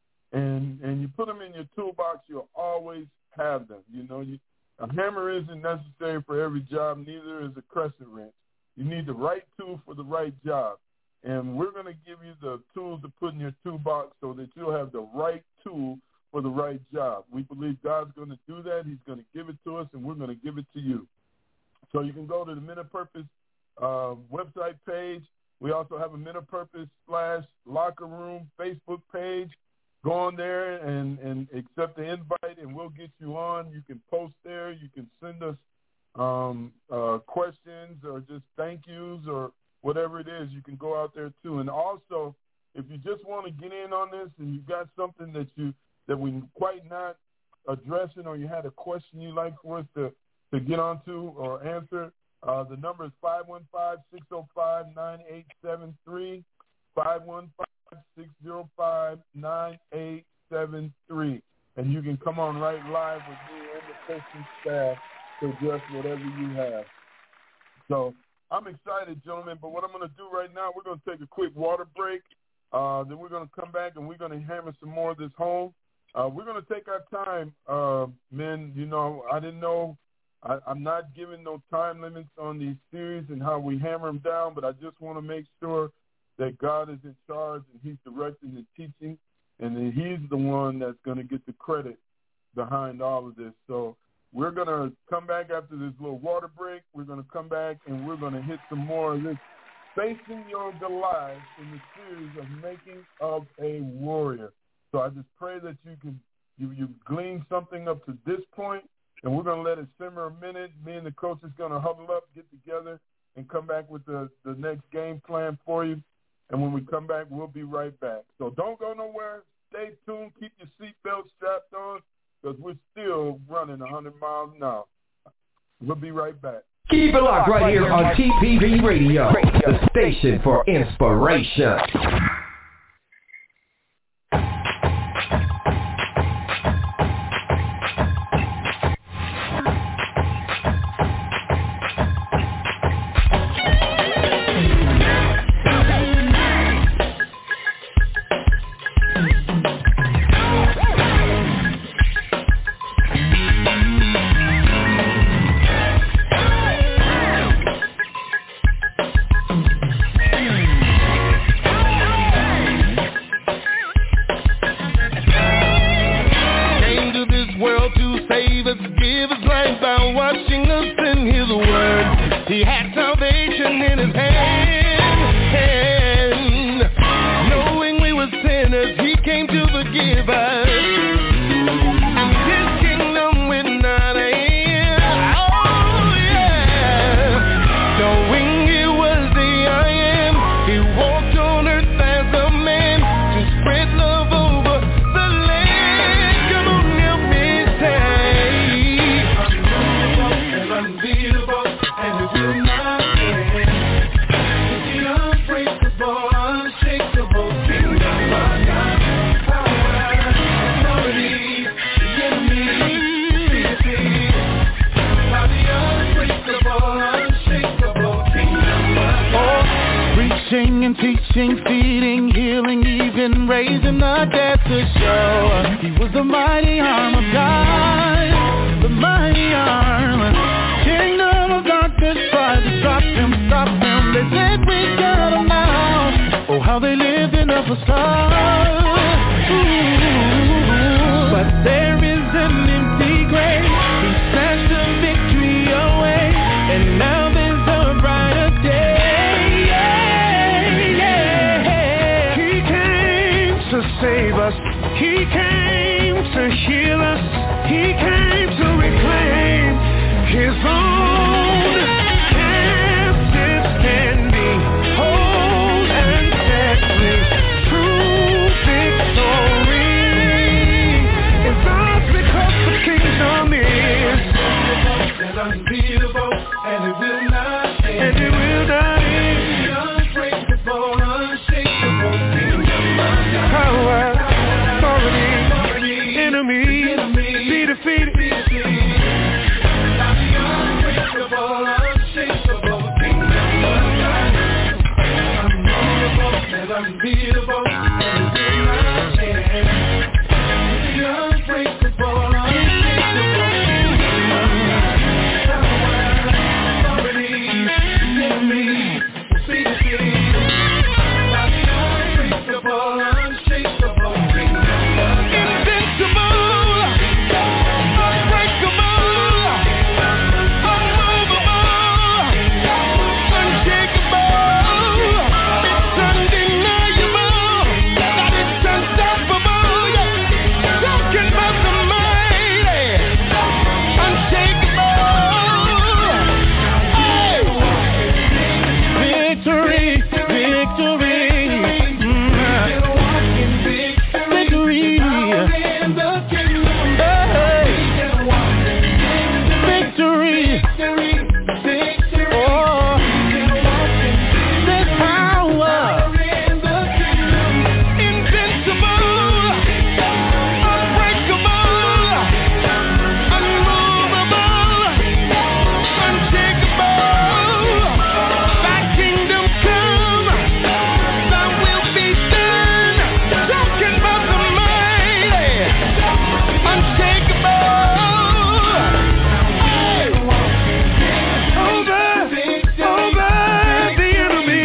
And and you put them in your toolbox, you'll always have them. You know, you, a hammer isn't necessary for every job, neither is a crescent wrench. You need the right tool for the right job. And we're going to give you the tools to put in your toolbox so that you'll have the right tool for the right job. We believe God's going to do that. He's going to give it to us, and we're going to give it to you. So you can go to the Men of Purpose uh, website page. We also have a Men of Purpose slash locker room Facebook page. Go on there and, and accept the invite, and we'll get you on. You can post there. You can send us um, uh, questions or just thank yous or whatever it is. You can go out there too. And also, if you just want to get in on this and you've got something that you that we quite not addressing, or you had a question you'd like for us to, to get onto or answer, uh, the number is five one five, six oh five, nine eight seven three, five one five, six oh five, nine eight seven three. And you can come on right live with me and the coaching staff to address whatever you have. So I'm excited, gentlemen, but what I'm going to do right now, we're going to take a quick water break. Uh, then we're going to come back and we're going to hammer some more of this home. Uh, we're going to take our time, uh, men. You know, I didn't know. I, I'm not giving no time limits on these series and how we hammer them down, but I just want to make sure that God is in charge and he's directing the teaching, and that he's the one that's going to get the credit behind all of this. So we're going to come back after this little water break. We're going to come back and we're going to hit some more of this Facing Your Goliath in the series of Making of a Warrior. So I just pray that you can you, you glean something up to this point, and we're going to let it simmer a minute. Me and the coach is going to huddle up, get together, and come back with the, the next game plan for you. And when we come back, we'll be right back. So don't go nowhere. Stay tuned. Keep your seatbelt strapped on, because we're still running one hundred miles an hour. We'll be right back. Keep it locked right here on T P V Radio, the station for inspiration. The mighty arm of God, the mighty arm. Kingdom of darkness tried to stop them, stop them. They said we got them now. Oh, how they lived in the facade. But there is an empty grave. He snatched the victory away, and now there's a brighter day. Yeah, yeah. He came to save us. He came to heal us. He came to reclaim his own. Captives can be whole and set free. True victory is ours because the kingdom is unbeatable, and it will not end. And it will not end. Unbreakable, unshakable kingdom of God. Power, authority, enemy, be defeated. Unbreakable, unshakable kingdom of God. Unmovable, and unbeatable, and it will not end. The unbreakable, unshakable kingdom of God. Power, authority, enemy, be defeated. By the unbreakable, unshakable kingdom of God. Invincible, unbreakable, unmovable, unshakable. It's undeniable that it's unstoppable. Talking about the mighty, unshakable. Hey! Victory, victory, mm. Victory. Victory, oh, there's power, invincible, unbreakable, unmovable, unshakable. Thy kingdom come, thy will be done. Talking about the mighty, unshakable. Over, over the enemy.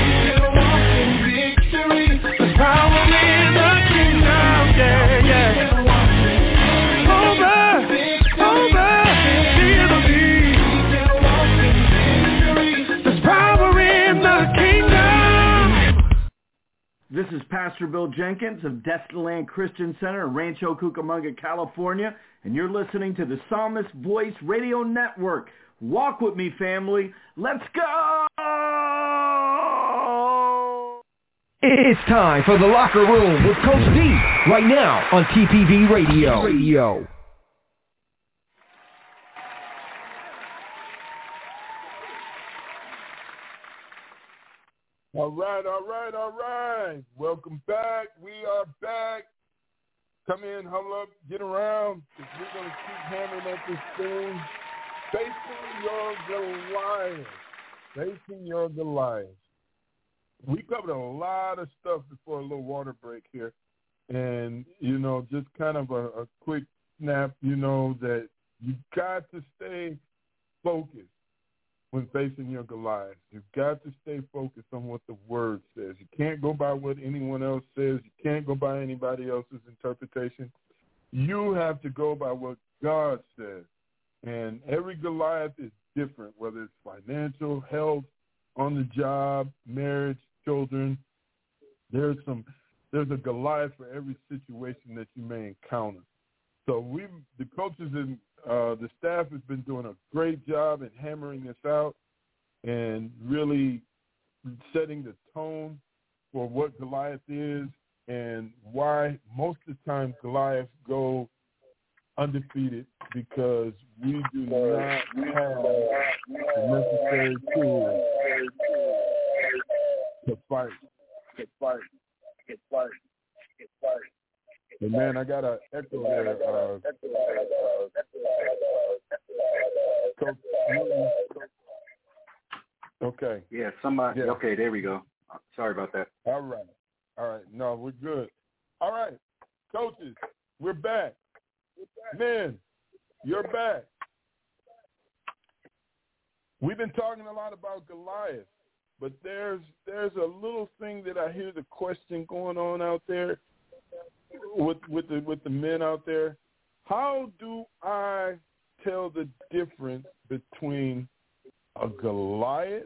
There's power in the kingdom, yeah, yeah. Over, over the enemy. There's power in the kingdom. This is Pastor Bill Jenkins of Destinyland Christian Center in Rancho Cucamonga, California, and you're listening to the Psalmist Voice Radio Network. Walk with me, family. Let's go! It's time for the Locker Room with Coach D, right now on T P V Radio. Radio. All right, all right, all right. Welcome back. We are back. Come in, huddle up, get around, because we're going to keep hammering at this thing. Facing your Goliath. Facing your Goliath. We covered a lot of stuff before a little water break here. And, you know, just kind of a, a quick snap, you know, that you got to stay focused when facing your Goliath. You've got to stay focused on what the Word says. You can't go by what anyone else says. You can't go by anybody else's interpretation. You have to go by what God says. And every Goliath is different, whether it's financial, health, on the job, marriage, children. There's some. There's a Goliath for every situation that you may encounter. So we, the coaches and uh, the staff has been doing a great job in hammering this out and really setting the tone for what Goliath is and why most of the time Goliaths go undefeated, because we do not have the necessary tools to fight. To fight. To fight. To fight. But man, I got an echo there. Uh, Coach Newton. Okay. Yeah, somebody. Yeah. Okay, there we go. Sorry about that. All right. All right. No, we're good. All right. Coaches, we're back. Men, you're back. We've been talking a lot about Goliath, but there's there's a little thing that I hear the question going on out there with with the with the men out there. How do I tell the difference between a Goliath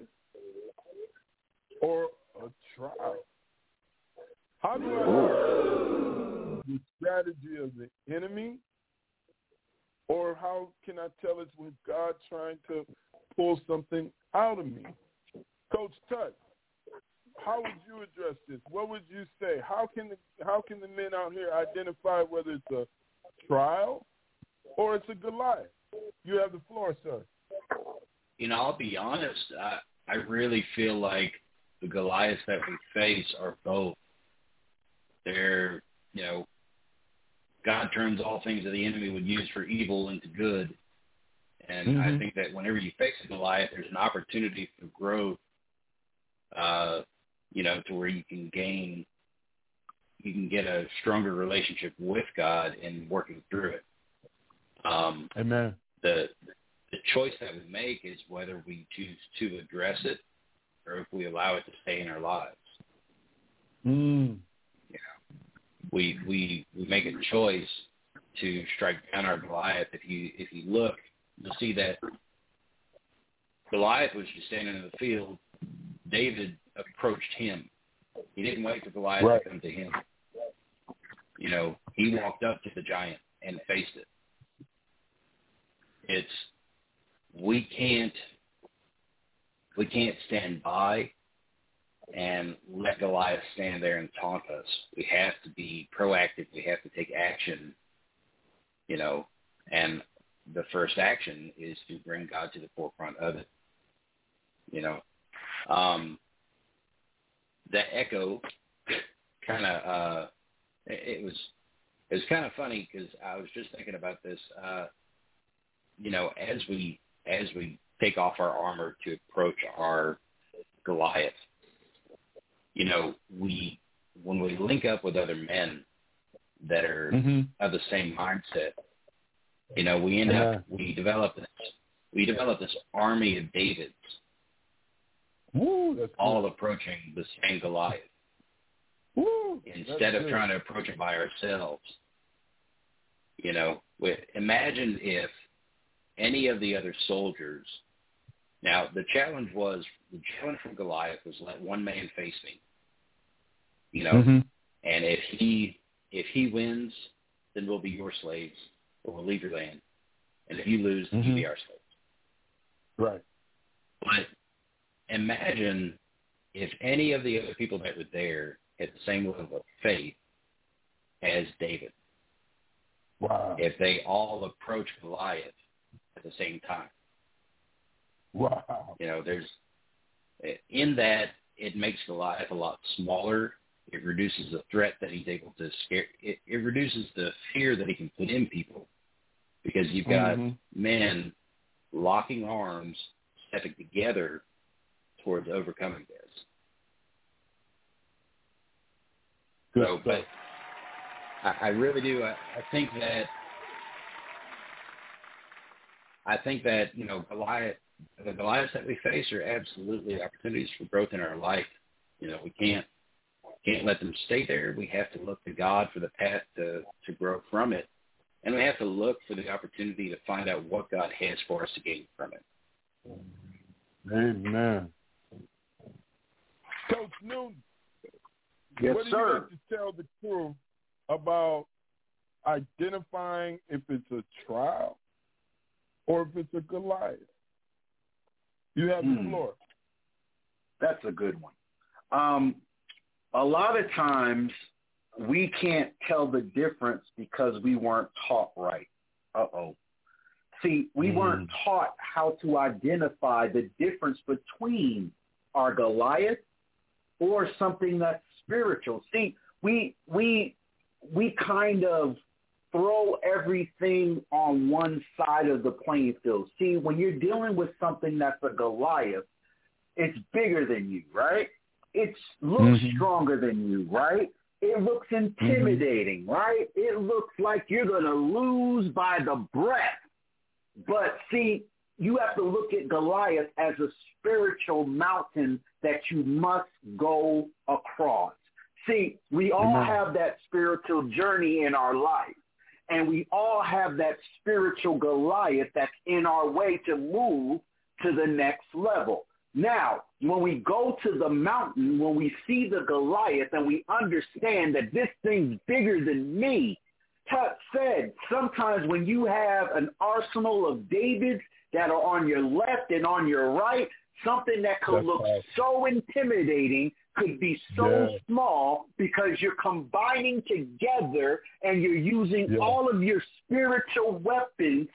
or a trial? How do I know the strategy of the enemy, or how can I tell it's with God trying to pull something out of me? Coach Tut, how would you address this? What would you say? How can the, how can the men out here identify whether it's a trial or it's a Goliath? You have the floor, sir. You know, I'll be honest. I, I really feel like the Goliaths that we face are both. They're, you know, God turns all things that the enemy would use for evil into good. And mm-hmm. I think that whenever you face a Goliath, there's an opportunity for growth, uh, you know, to where you can gain, you can get a stronger relationship with God in working through it. Um, Amen. The the choice that we make is whether we choose to address it or if we allow it to stay in our lives. Mm. Yeah. We we we make a choice to strike down our Goliath. If you if you look, you'll see that Goliath was just standing in the field. David approached him. He didn't wait for Goliath right. to come to him. You know, he walked up to the giant and faced it. It's we can't we can't stand by and let Goliath stand there and taunt us. We have to be proactive. We have to take action, you know, and the first action is to bring God to the forefront of it, you know. Um, the echo kind of, uh, it, it was it was kind of funny because I was just thinking about this, uh, you know, as we as we take off our armor to approach our Goliath, you know, we when we link up with other men that are mm-hmm. of the same mindset, you know, we end yeah. up we develop this we develop this army of Davids, Woo, that's all good. approaching the same Goliath. Woo, instead of good. trying to approach it by ourselves. You know, with, imagine if any of the other soldiers. Now, the challenge was the challenge from Goliath was let one man face me. You know, mm-hmm. and if he if he wins, then we'll be your slaves, or we'll leave your land. And if you lose, then mm-hmm. you'll be our slaves. Right. But imagine if any of the other people that were there had the same level of faith as David. Wow. If they all approach Goliath at the same time. Wow. You know, there's, in that, it makes Goliath a lot smaller. It reduces the threat that he's able to scare. It, it reduces the fear that he can put in people because you've got mm-hmm. men locking arms, stepping together towards overcoming this. Good so, but I, I really do. I, I think that I think that, you know, Goliath, the Goliaths that we face are absolutely opportunities for growth in our life. You know, we can't can't let them stay there. We have to look to God for the path to, to grow from it. And we have to look for the opportunity to find out what God has for us to gain from it. Amen. Coach Newton, yes, what do sir. you have to tell the crew about identifying if it's a trial or if it's a Goliath? You have mm. the floor. That's a good one. Um, a lot of times we can't tell the difference because we weren't taught right. Uh-oh. See, we mm. weren't taught how to identify the difference between our Goliath or something that's spiritual. See, we we we kind of throw everything on one side of the playing field. See, when you're dealing with something that's a Goliath, it's bigger than you, right? It looks mm-hmm. stronger than you, right? It looks intimidating, mm-hmm. right? It looks like you're going to lose by the breath. But see, you have to look at Goliath as a spiritual mountain that you must go across. See, we all Amen. have that spiritual journey in our life, and we all have that spiritual Goliath that's in our way to move to the next level. Now, when we go to the mountain, when we see the Goliath and we understand that this thing's bigger than me, Tut said, sometimes when you have an arsenal of Davids that are on your left and on your right, something that could That's look right. so intimidating could be so Yeah. small because you're combining together and you're using Yeah. all of your spiritual weapons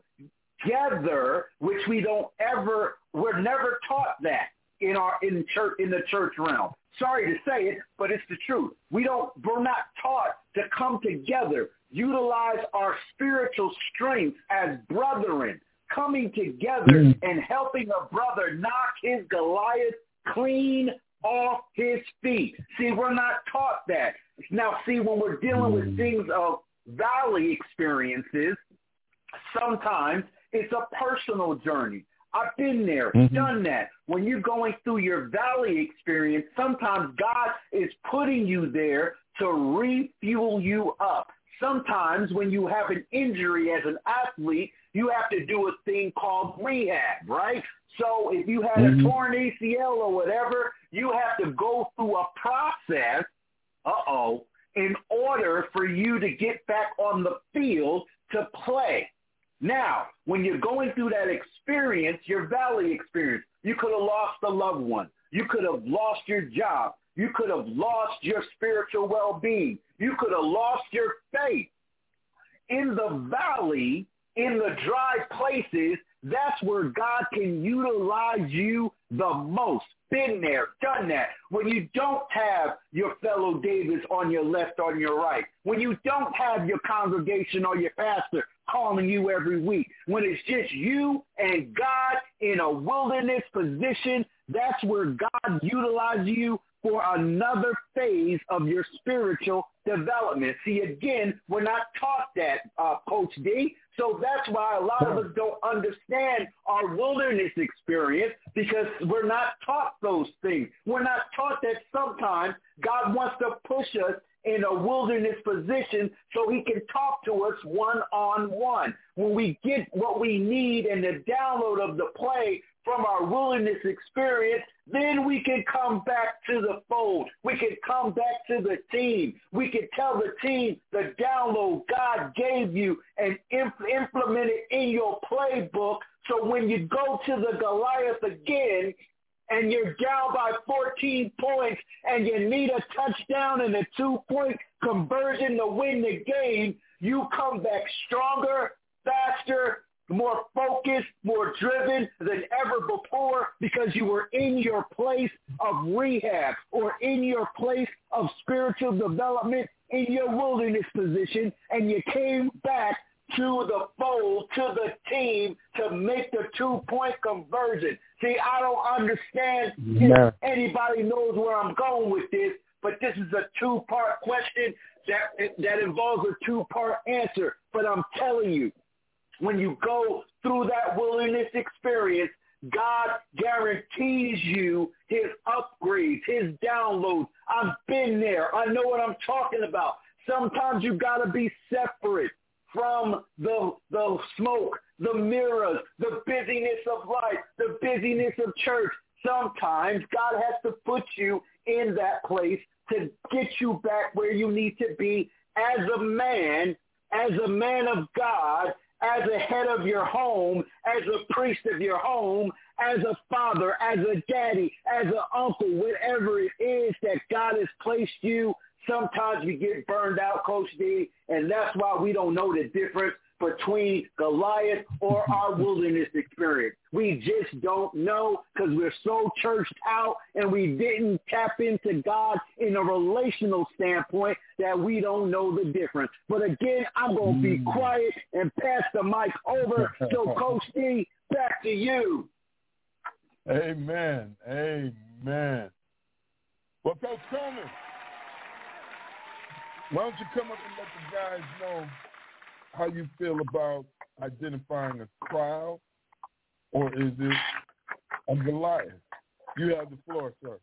together, which we don't ever, we're never taught that in our in church in the church realm. Sorry to say it, but it's the truth. We don't we're not taught to come together, utilize our spiritual strength as brethren, coming together Mm. and helping a brother knock his Goliath clean off his feet. See, we're not taught that. Now, see, when we're dealing with things of valley experiences, sometimes it's a personal journey. I've been there, Mhm. done that. When you're going through your valley experience, sometimes God is putting you there to refuel you up. Sometimes when you have an injury as an athlete, you have to do a thing called rehab, right? So if you had Mhm. a torn A C L or whatever, you have to go through a process, uh-oh, in order for you to get back on the field to play. Now, when you're going through that experience, your valley experience, you could have lost a loved one. You could have lost your job. You could have lost your spiritual well-being. You could have lost your faith. In the valley, in the dry places, that's where God can utilize you the most. Been there, done that. When you don't have your fellow Davids on your left, on your right. When you don't have your congregation or your pastor calling you every week. When it's just you and God in a wilderness position, that's where God utilizes you for another phase of your spiritual development. See, again, we're not taught that, uh, Coach D. So that's why a lot of us don't understand our wilderness experience because we're not taught those things. We're not taught that sometimes God wants to push us in a wilderness position so he can talk to us one-on-one. When we get what we need and the download of the play from our wilderness experience, then we can come back to the fold. We can come back to the team. We can tell the team the download God gave you and imp- implement it in your playbook. So when you go to the Goliath again and you're down by fourteen points and you need a touchdown and a two-point conversion to win the game, you come back stronger, faster, more focused, more driven than ever before because you were in your place of rehab or in your place of spiritual development in your wilderness position, and you came back to the fold, to the team to make the two-point conversion. See, I don't understand Yeah. if anybody knows where I'm going with this, but this is a two-part question that that involves a two-part answer. But I'm telling you, when you go through that wilderness experience, God guarantees you his upgrades, his downloads. I've been there. I know what I'm talking about. Sometimes you got to be separate from the the smoke, the mirrors, the busyness of life, the busyness of church. Sometimes God has to put you in that place to get you back where you need to be as a man, as a man of God, as a head of your home, as a priest of your home, as a father, as a daddy, as an uncle, whatever it is that God has placed you. Sometimes we get burned out, Coach D, and that's why we don't know the difference between Goliath or our wilderness experience. We just don't know because we're so churched out and we didn't tap into God in a relational standpoint that we don't know the difference. But again, I'm going to be quiet and pass the mic over. So, Coach D, back to you. Amen. Amen. Well, Coach Coleman, why don't you come up and let the guys know how you feel about identifying a trial, or is it a Goliath? You have the floor, sir.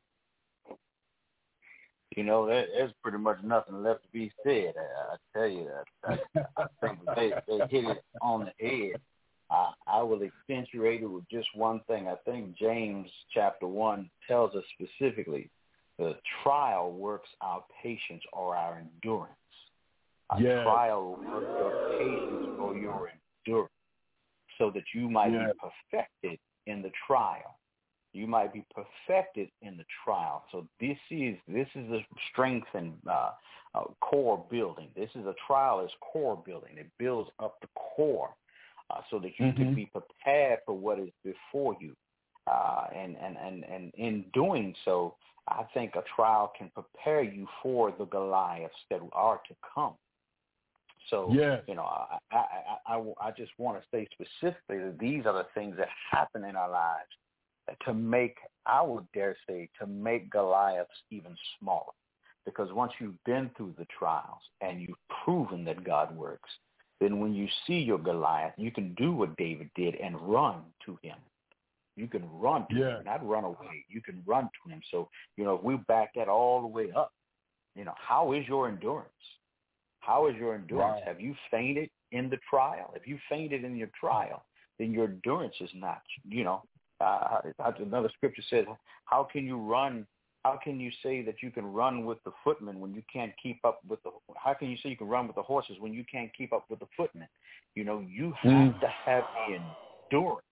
You know, there, there's pretty much nothing left to be said. I, I tell you that. I, I think they, they hit it on the head. I, I will accentuate it with just one thing. I think James chapter one tells us specifically the trial works our patience or our endurance. A yes. trial works your patience or your endurance so that you might yes. be perfected in the trial. You might be perfected in the trial. So this is this is a strength and uh, uh, core building. This is a trial is core building. It builds up the core uh, so that you mm-hmm. can be prepared for what is before you. Uh, and, and, and, and in doing so, I think a trial can prepare you for the Goliaths that are to come. So, yes. you know, I, I, I, I, I just want to say specifically that these are the things that happen in our lives to make, I would dare say, to make Goliaths even smaller. Because once you've been through the trials and you've proven that God works, then when you see your Goliath, you can do what David did and run to him. You can run to yeah. him, not run away. You can run to him. So, you know, if we back that all the way up, you know, how is your endurance? How is your endurance? Wow. Have you fainted in the trial? If you fainted in your trial, then your endurance is not, you know, Uh, another scripture says, how can you run, how can you say that you can run with the footmen when you can't keep up with the, how can you say you can run with the horses when you can't keep up with the footmen? You know, you have mm. to have the endurance.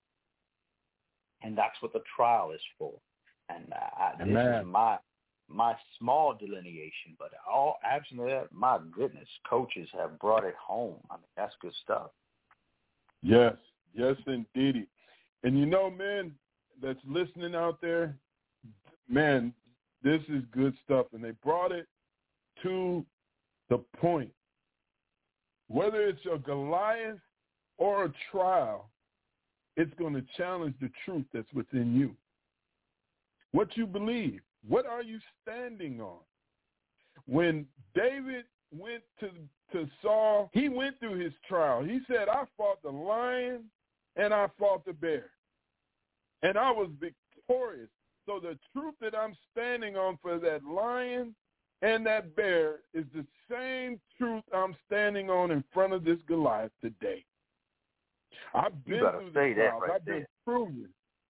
And that's what the trial is for. And uh, I, this is my my small delineation, but all absolutely, my goodness, coaches have brought it home. I mean, that's good stuff. Yes, yes, indeed. And you know, man, that's listening out there, man, this is good stuff. And they brought it to the point. Whether it's a Goliath or a trial, it's going to challenge the truth that's within you. What you believe. What are you standing on? When David went to, to Saul, he went through his trial. He said, I fought the lion and I fought the bear. And I was victorious. So the truth that I'm standing on for that lion and that bear is the same truth I'm standing on in front of this Goliath today. I've been through the trials. I've been proven.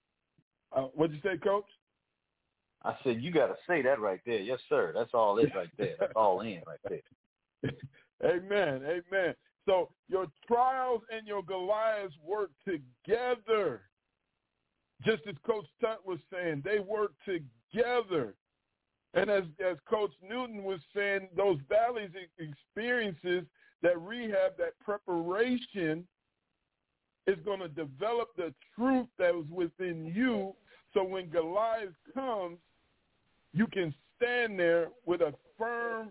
Uh, what'd you say, Coach? I said, you got to say that right there. Yes, sir. That's all it right there. That's all in right there. Amen. Amen. So your trials and your Goliaths work together. Just as Coach Tutt was saying, they work together. And as, as Coach Newton was saying, those valleys experiences, that rehab, that preparation is going to develop the truth that was within you. So when Goliath comes, you can stand there with a firm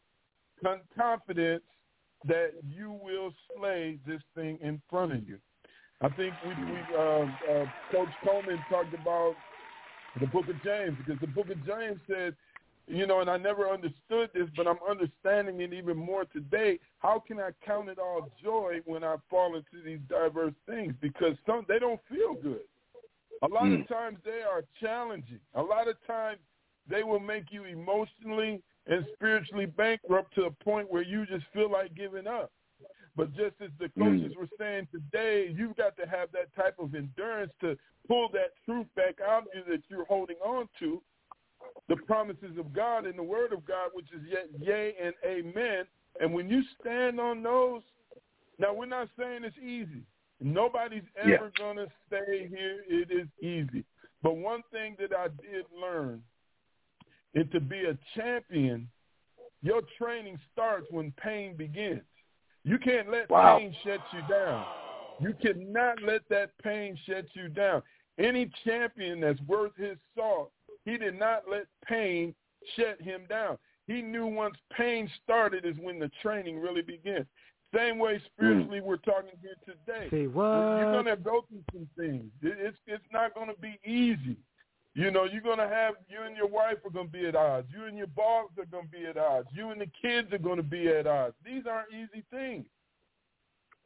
confidence that you will slay this thing in front of you. I think we, we uh, uh, Coach Coleman talked about the book of James, because the book of James said, you know, and I never understood this, but I'm understanding it even more today. How can I count it all joy when I fall into these diverse things? Because some they don't feel good. A lot mm. of times they are challenging. A lot of times they will make you emotionally and spiritually bankrupt to a point where you just feel like giving up. But just as the coaches mm. were saying today, you've got to have that type of endurance to pull that truth back out of you that you're holding on to, the promises of God and the word of God, which is yet yea and amen. And when you stand on those, now we're not saying it's easy. Nobody's ever yeah. going to say here it is easy. But one thing that I did learn is to be a champion, your training starts when pain begins. You can't let wow. pain shut you down. You cannot let that pain shut you down. Any champion that's worth his salt, he did not let pain shut him down. He knew once pain started is when the training really begins. Same way spiritually mm. we're talking here today. Say what? You're going to go through some things. It's, it's not going to be easy. You know, you're going to have, you and your wife are going to be at odds. You and your boss are going to be at odds. You and the kids are going to be at odds. These aren't easy things.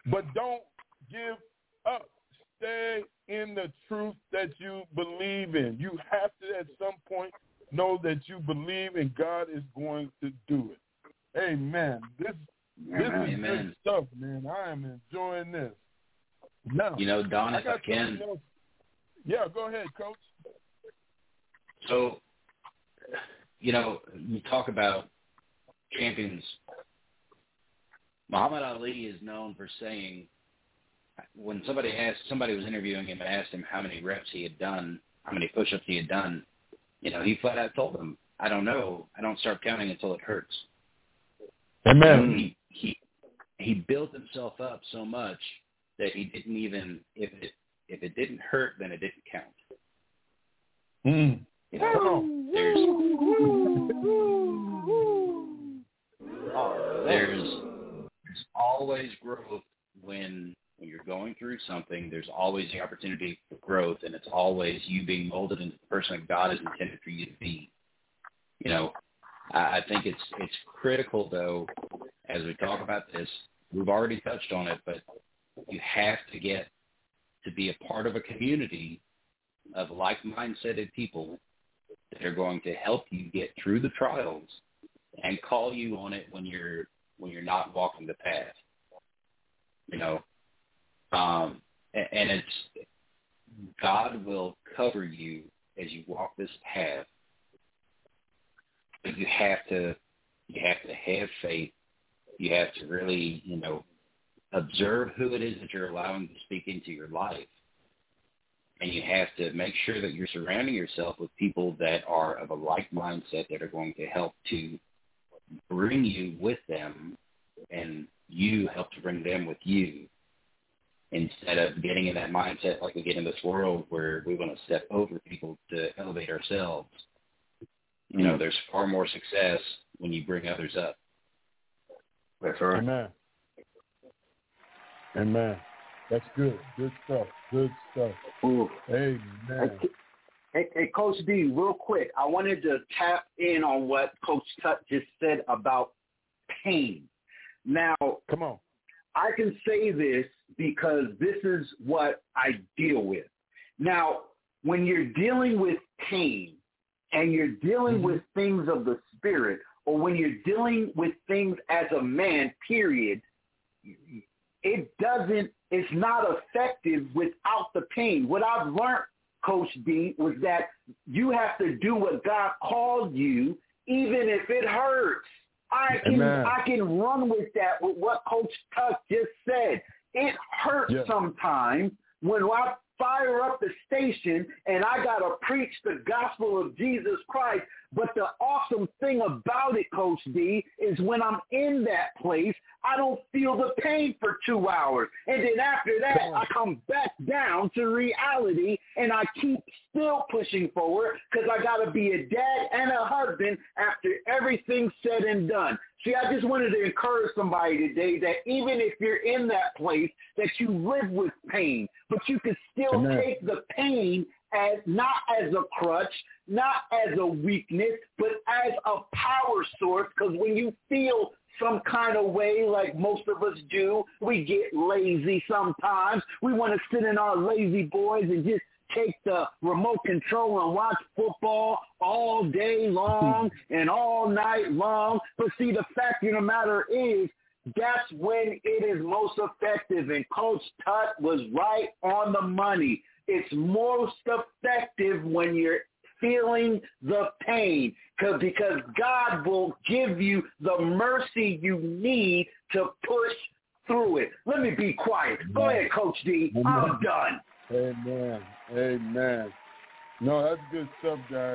But don't give up. Stay in the truth that you believe in. You have to, at some point, know that you believe and God is going to do it. Amen. This, this Amen. is Amen. good stuff, man. I am enjoying this. Now, you know, Don, I if I can. else. Yeah, go ahead, Coach. So, you know, you talk about champions. Muhammad Ali is known for saying, when somebody asked, somebody was interviewing him and asked him how many reps he had done, how many push-ups he had done, you know, he flat out told them, I don't know. I don't start counting until it hurts. Amen. He, he, he built himself up so much that he didn't even, if it, if it didn't hurt, then it didn't count. Mm. You know, there's, there's, there's always growth when when you're going through something. There's always the opportunity for growth, and it's always you being molded into the person that God has intended for you to be. You know, I, I think it's it's critical, though, as we talk about this, we've already touched on it, but you have to get to be a part of a community of like-minded people that are going to help you get through the trials and call you on it when you're when you're not walking the path. You know, um, and, and it's God will cover you as you walk this path, but you have to you have to have faith. You have to really, you know, observe who it is that you're allowing to speak into your life. And you have to make sure that you're surrounding yourself with people that are of a like mindset that are going to help to bring you with them, and you help to bring them with you, instead of getting in that mindset like we get in this world where we want to step over people to elevate ourselves. You know, there's far more success when you bring others up. That's right. Amen. Amen. That's good. Good stuff. Good stuff. Ooh. Amen. Hey, hey, Coach D, real quick, I wanted to tap in on what Coach Tut just said about pain. Now, come on. I can say this because this is what I deal with. Now, when you're dealing with pain and you're dealing mm-hmm. with things of the spirit, or when you're dealing with things as a man, period, it doesn't, it's not effective without the pain. What I've learned, Coach D, was that you have to do what God called you, even if it hurts. I can Amen. I can run with that, with what Coach Tuck just said. It hurts yeah. sometimes when I fire up the station and I got to preach the gospel of Jesus Christ. But the awesome thing about it, Coach D, is when I'm in that place, I don't feel the pain for two hours. And then after that, I come back down to reality, and I keep still pushing forward because I got to be a dad and a husband after everything's said and done. See, I just wanted to encourage somebody today that even if you're in that place, that you live with pain, but you can still Amen. Take the pain as not as a crutch, not as a weakness, but as a power source, because when you feel some kind of way like most of us do, we get lazy sometimes. We want to sit in our lazy boys and just take the remote control and watch football all day long and all night long. But see, the fact of the matter is, that's when it is most effective. And Coach Tut was right on the money. It's most effective when you're feeling the pain, cause, because God will give you the mercy you need to push through it. Let me be quiet. Go ahead, Coach D. Amen. I'm done. Amen. Amen. No, that's good stuff, guys.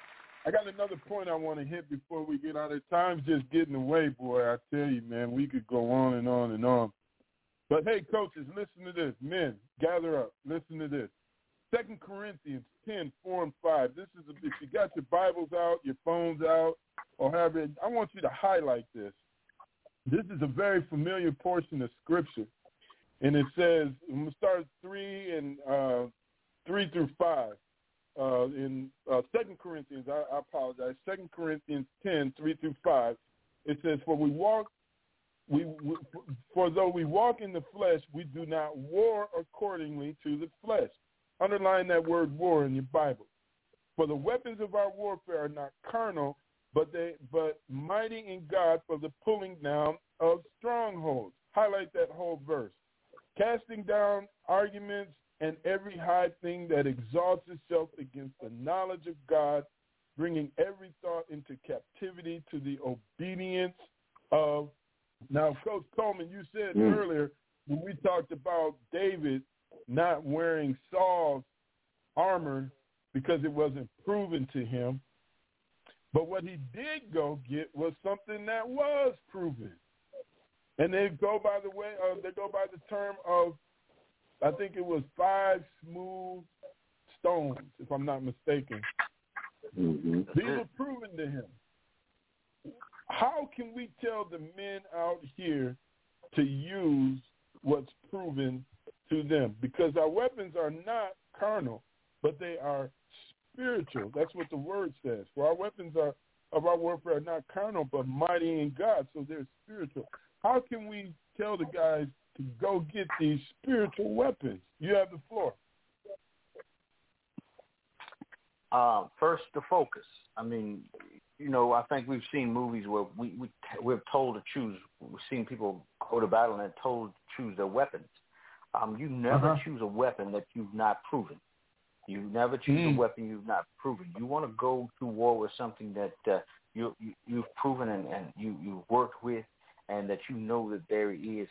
I got another point I want to hit before we get out of time's just getting away, boy. I tell you, man, we could go on and on and on. But, hey, coaches, listen to this. Men, gather up. Listen to this. Second Corinthians ten, four and five. This is, a, if you got your Bibles out, your phones out, or however, I want you to highlight this. This is a very familiar portion of Scripture. And it says, I'm going to start three and uh, three through five. Uh, in uh, Second Corinthians, I, I apologize, Second Corinthians ten, three through five, it says, for we walk we, we for though we walk in the flesh, we do not war accordingly to the flesh. Underline that word war in your Bible. For the weapons of our warfare are not carnal, but they but mighty in God for the pulling down of strongholds. Highlight that whole verse. Casting down arguments and every high thing that exalts itself against the knowledge of God, bringing every thought into captivity to the obedience of. Now, Coach Coleman, you said mm. earlier when we talked about David not wearing Saul's armor because it wasn't proven to him, but what he did go get was something that was proven. And they go by the way, uh, they go by the term of, I think it was five smooth stones, if I'm not mistaken. Mm-hmm. These were proven to him. How can we tell the men out here to use what's proven to them? Because our weapons are not carnal, but they are spiritual. That's what the word says. For our weapons are of our warfare are not carnal, but mighty in God, so they're spiritual. How can we tell the guys to go get these spiritual weapons? You have the floor. Uh, first, the focus. I mean, you know, I think we've seen movies where we, we, we're told to choose. We've seen people go to battle and told to choose their weapons. Um, you never uh-huh. choose a weapon that you've not proven. You never choose mm. a weapon you've not proven. You want to go to war with something that uh, you, you, you've proven and, and you, you've worked with, and that you know that there is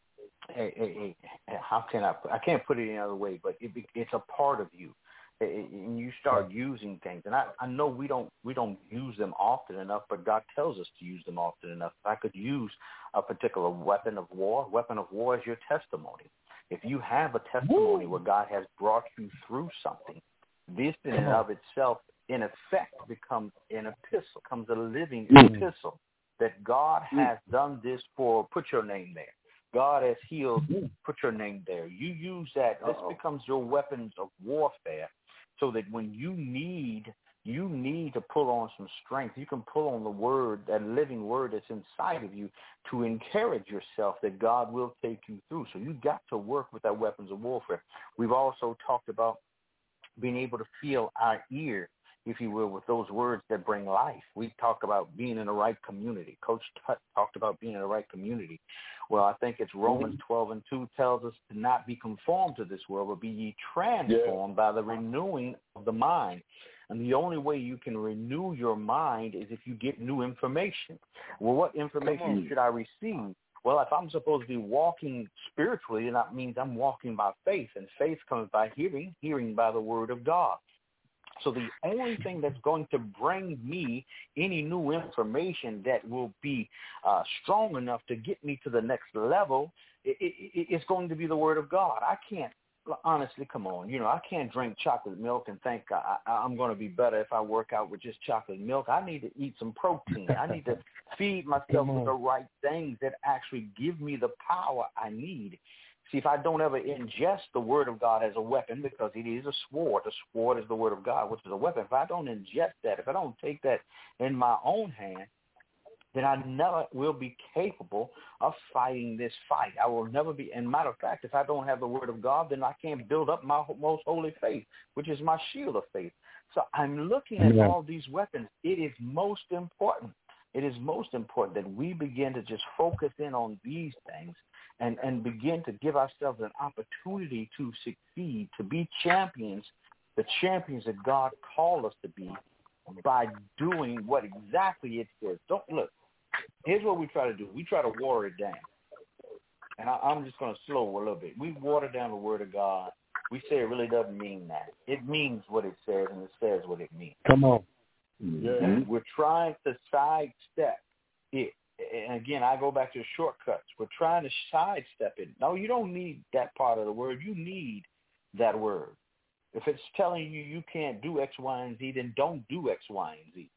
a, a, a, how can I, I can't put it any other way, but it, it's a part of you. And you start using things, and I, I know we don't we don't use them often enough, but God tells us to use them often enough. If I could use a particular weapon of war, weapon of war is your testimony. If you have a testimony Woo. where God has brought you through something, this in and of itself, in effect, becomes an epistle, becomes a living mm. epistle that God mm. has done this for. Put your name there. God has healed. Mm. Put your name there. You use that. This Uh-oh. becomes your weapons of warfare. So that when you need, you need to pull on some strength. You can pull on the word, that living word that's inside of you, to encourage yourself that God will take you through. So you got to work with that weapons of warfare. We've also talked about being able to feel our ear, if you will, with those words that bring life. We talked about being in the right community. Coach Tut talked about being in the right community. Well, I think it's Romans twelve and two tells us to not be conformed to this world, but be ye transformed yeah. by the renewing of the mind. And the only way you can renew your mind is if you get new information. Well, what information should I receive? Well, if I'm supposed to be walking spiritually, then that means I'm walking by faith, and faith comes by hearing, hearing by the word of God. So the only thing that's going to bring me any new information that will be uh, strong enough to get me to the next level, it, it, it's going to be the word of God. I can't, honestly, come on, you know, I can't drink chocolate milk and think I, I, I'm going to be better if I work out with just chocolate milk. I need to eat some protein. I need to feed myself with the right things that actually give me the power I need. See, if I don't ever ingest the word of God as a weapon, because it is a sword, the sword is the word of God, which is a weapon. If I don't ingest that, if I don't take that in my own hand, then I never will be capable of fighting this fight. I will never be. And matter of fact, if I don't have the word of God, then I can't build up my most holy faith, which is my shield of faith. So I'm looking at all these weapons. It is most important. It is most important that we begin to just focus in on these things and, and begin to give ourselves an opportunity to succeed, to be champions, the champions that God called us to be, by doing what exactly it says. Don't look. Here's what we try to do. We try to water it down. And I, I'm just going to slow a little bit. We water down the word of God. We say it really doesn't mean that. It means what it says, and it says what it means. Come on. Yeah. We're trying to sidestep it. And again, I go back to the shortcuts. We're trying to sidestep it. No, you don't need that part of the word. You need that word. If it's telling you you can't do X, Y, and Z, then don't do X, Y, and Z.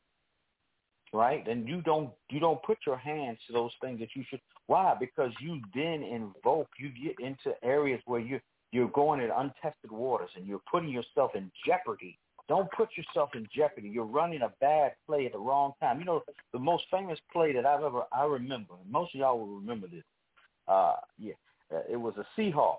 Right? And you don't you don't put your hands to those things that you should. Why? Because you then invoke, you get into areas where you you're going in untested waters and you're putting yourself in jeopardy. Don't put yourself in jeopardy. You're running a bad play at the wrong time. You know, the most famous play that I've ever, I remember, and most of y'all will remember this. Uh, yeah, uh, it was a Seahawks.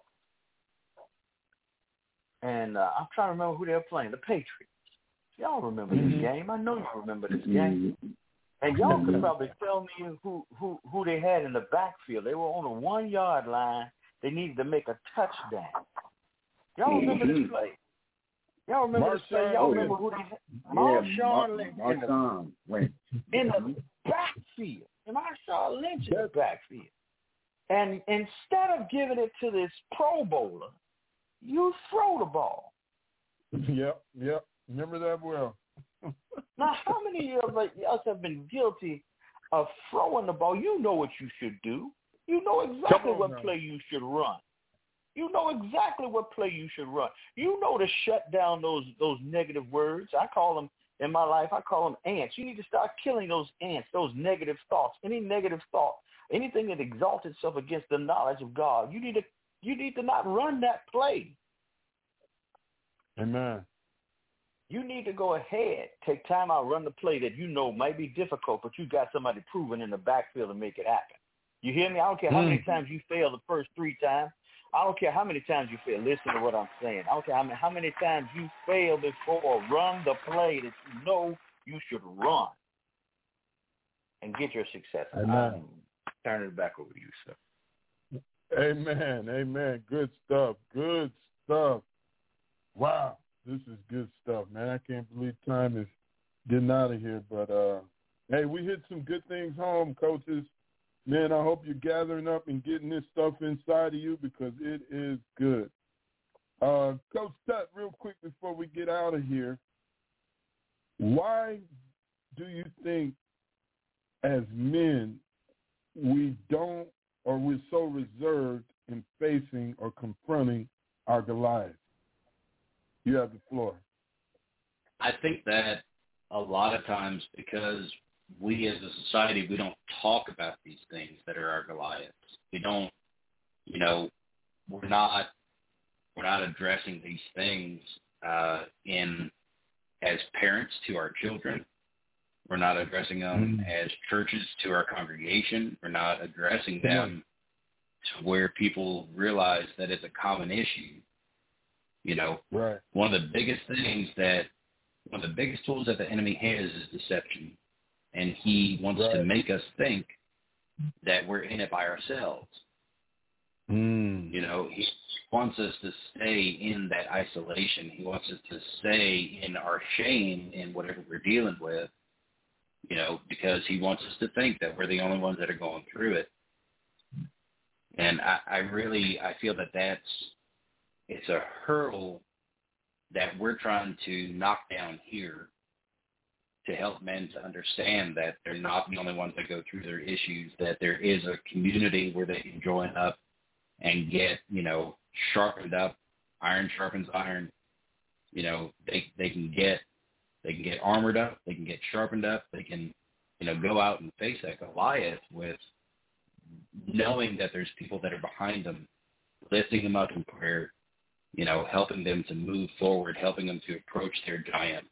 And uh, I'm trying to remember who they were playing, the Patriots. Y'all remember mm-hmm. this game. I know y'all remember this game. And y'all could probably tell me who, who, who they had in the backfield. They were on the one-yard line. They needed to make a touchdown. Y'all remember mm-hmm. this play? Y'all remember Marshawn this play? Y'all remember who they had? Marshawn Lynch. Mar- Marshawn Lynch. In the backfield. Marshawn Lynch in the backfield. And instead of giving it to this Pro Bowler, you throw the ball. Yep, yep. Remember that well. Now, how many of us have been guilty of throwing the ball? You know what you should do. You know exactly what now. play you should run. You know exactly what play you should run. You know to shut down those those negative words. I call them, in my life, I call them ants. You need to start killing those ants, those negative thoughts. Any negative thought, anything that exalts itself against the knowledge of God, you need to you need to not run that play. Amen. You need to go ahead, take time out, run the play that you know might be difficult, but you got somebody proven in the backfield to make it happen. You hear me? I don't care how mm. many times you fail the first three times. I don't care how many times you fail. Listen to what I'm saying. I don't care how many, how many times you fail before. Run the play that you know you should run and get your success. Amen. I'm turning it back over to you, sir. Amen. Amen. Good stuff. Good stuff. Wow. This is good stuff, man. I can't believe time is getting out of here. But, uh, hey, we hit some good things home, coaches. Man, I hope you're gathering up and getting this stuff inside of you because it is good. Uh, Coach Tut, real quick before we get out of here, why do you think as men we don't or we're so reserved in facing or confronting our Goliath? You have the floor. I think that a lot of times because we as a society, we don't talk about these things that are our Goliaths. We don't, you know, we're not, we're not addressing these things uh, in as parents to our children. We're not addressing them mm-hmm. as churches to our congregation. We're not addressing them to where people realize that it's a common issue. You know, right. One of the biggest things that, one of the biggest tools that the enemy has is deception. And he wants right. to make us think that we're in it by ourselves. Mm. You know, he wants us to stay in that isolation. He wants us to stay in our shame in whatever we're dealing with, you know, because he wants us to think that we're the only ones that are going through it. And I, I really, I feel that that's, it's a hurdle that we're trying to knock down here to help men to understand that they're not the only ones that go through their issues, that there is a community where they can join up and get, you know, sharpened up. Iron sharpens iron. You know, they they can get they can get armored up, they can get sharpened up, they can, you know, go out and face that Goliath with knowing that there's people that are behind them, lifting them up in prayer, you know, helping them to move forward, helping them to approach their giant.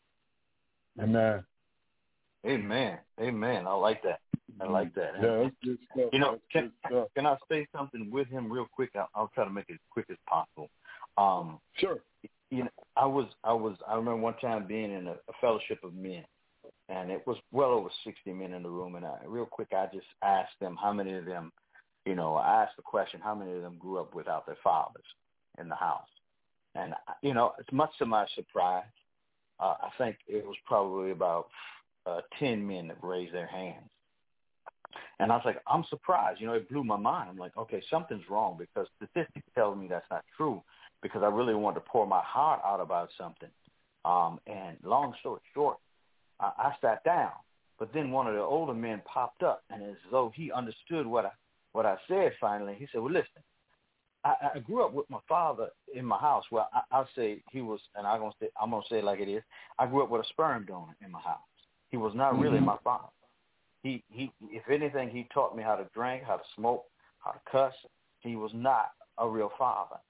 Amen. Amen. Amen. I like that. I like that. Yeah, that's good stuff. You know, that's can, can I say something with him real quick? I'll, I'll try to make it as quick as possible. Um, sure. You know, I was, I was, I remember one time being in a, a fellowship of men, and it was well over sixty men in the room. And I, real quick, I just asked them how many of them, you know, I asked the question, how many of them grew up without their fathers in the house? And, you know, it's much to my surprise, uh, I think it was probably about uh, ten men that raised their hands. And I was like, I'm surprised. You know, it blew my mind. I'm like, okay, something's wrong because statistics tell me that's not true because I really wanted to pour my heart out about something. Um, and long story short, I, I sat down. But then one of the older men popped up, and as though he understood what I what I said finally, he said, well, listen, I, I grew up with my father in my house. Well, I, I'll say he was, and I'm going to say, I'm going to say it like it is, I grew up with a sperm donor in my house. He was not mm-hmm. really my father. He, he, if anything, he taught me how to drink, how to smoke, how to cuss. He was not a real father.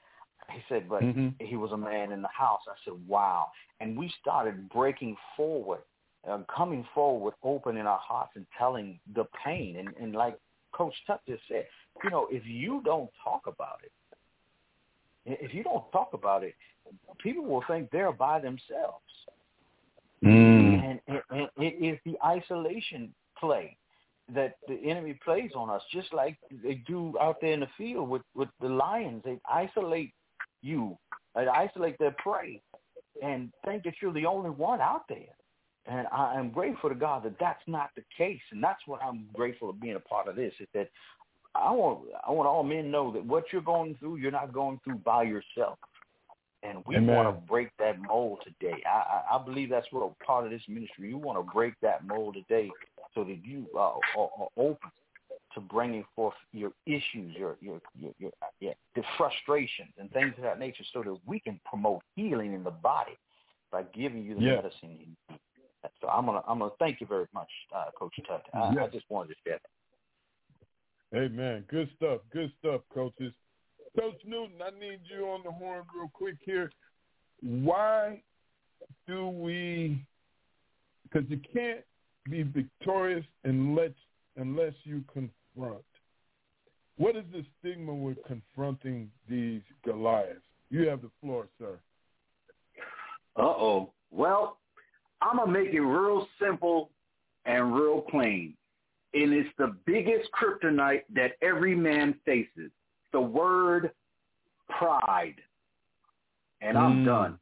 He said, but mm-hmm. he was a man in the house. I said, wow. And we started breaking forward, uh, coming forward with opening our hearts and telling the pain. And, and like Coach Tuck just said, you know, if you don't talk about it, if you don't talk about it, people will think they're by themselves. Mm. And, and, and it is the isolation play that the enemy plays on us, just like they do out there in the field with, with the lions. They isolate you, they isolate their prey, and think that you're the only one out there. And I am grateful to God that that's not the case, and that's what I'm grateful of being a part of this, is that I want I want all men to know that what you're going through, you're not going through by yourself. And we Amen. want to break that mold today. I, I, I believe that's what a part of this ministry. You want to break that mold today so that you uh, are, are open to bringing forth your issues, your your your, your yeah, the frustrations and things of that nature, so that we can promote healing in the body by giving you the yeah. medicine you need. So I'm gonna I'm gonna thank you very much, uh, Coach Tuck. I, yes. I just wanted to share that. Amen. Good stuff. Good stuff, coaches. Coach Newton, I need you on the horn real quick here. Why do we, because you can't be victorious unless, unless you confront. What is the stigma with confronting these Goliaths? You have the floor, sir. Uh-oh. Well, I'm going to make it real simple and real plain. And it's the biggest kryptonite that every man faces. The word pride. And I'm mm. done.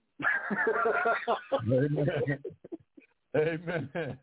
Amen. Amen.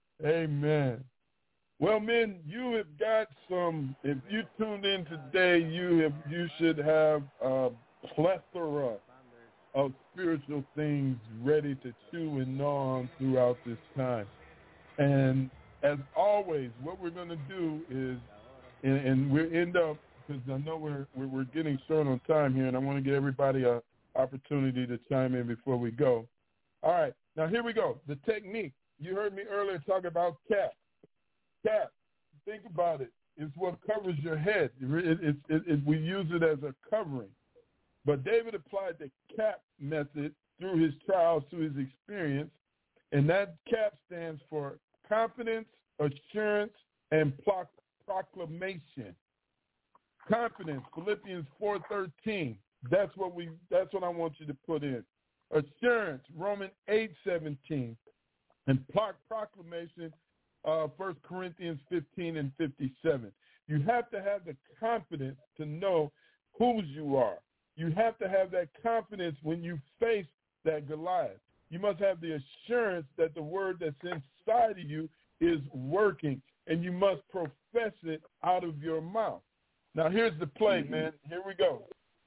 Amen. Well, men, you have got some, if you tuned in today, you have you should have a plethora of spiritual things ready to chew and gnaw on throughout this time. And as always, what we're going to do is, and, and we end up, because I know we're, we're we're getting short on time here, and I want to give everybody an opportunity to chime in before we go. All right, now here we go. The technique. You heard me earlier talk about cap. Cap, think about it. It's what covers your head. It, it, it, it, we use it as a covering. But David applied the cap method through his trials, through his experience, and that cap stands for confidence, assurance, and pro- proclamation. Confidence, Philippians four thirteen. That's what we. That's what I want you to put in. Assurance, Romans eight seventeen, and pro- proclamation, uh, First Corinthians fifteen and fifty-seven. You have to have the confidence to know whose you are. You have to have that confidence when you face that Goliath. You must have the assurance that the word that's inside of you is working, and you must profess it out of your mouth. Now, here's the play, man. Here we go.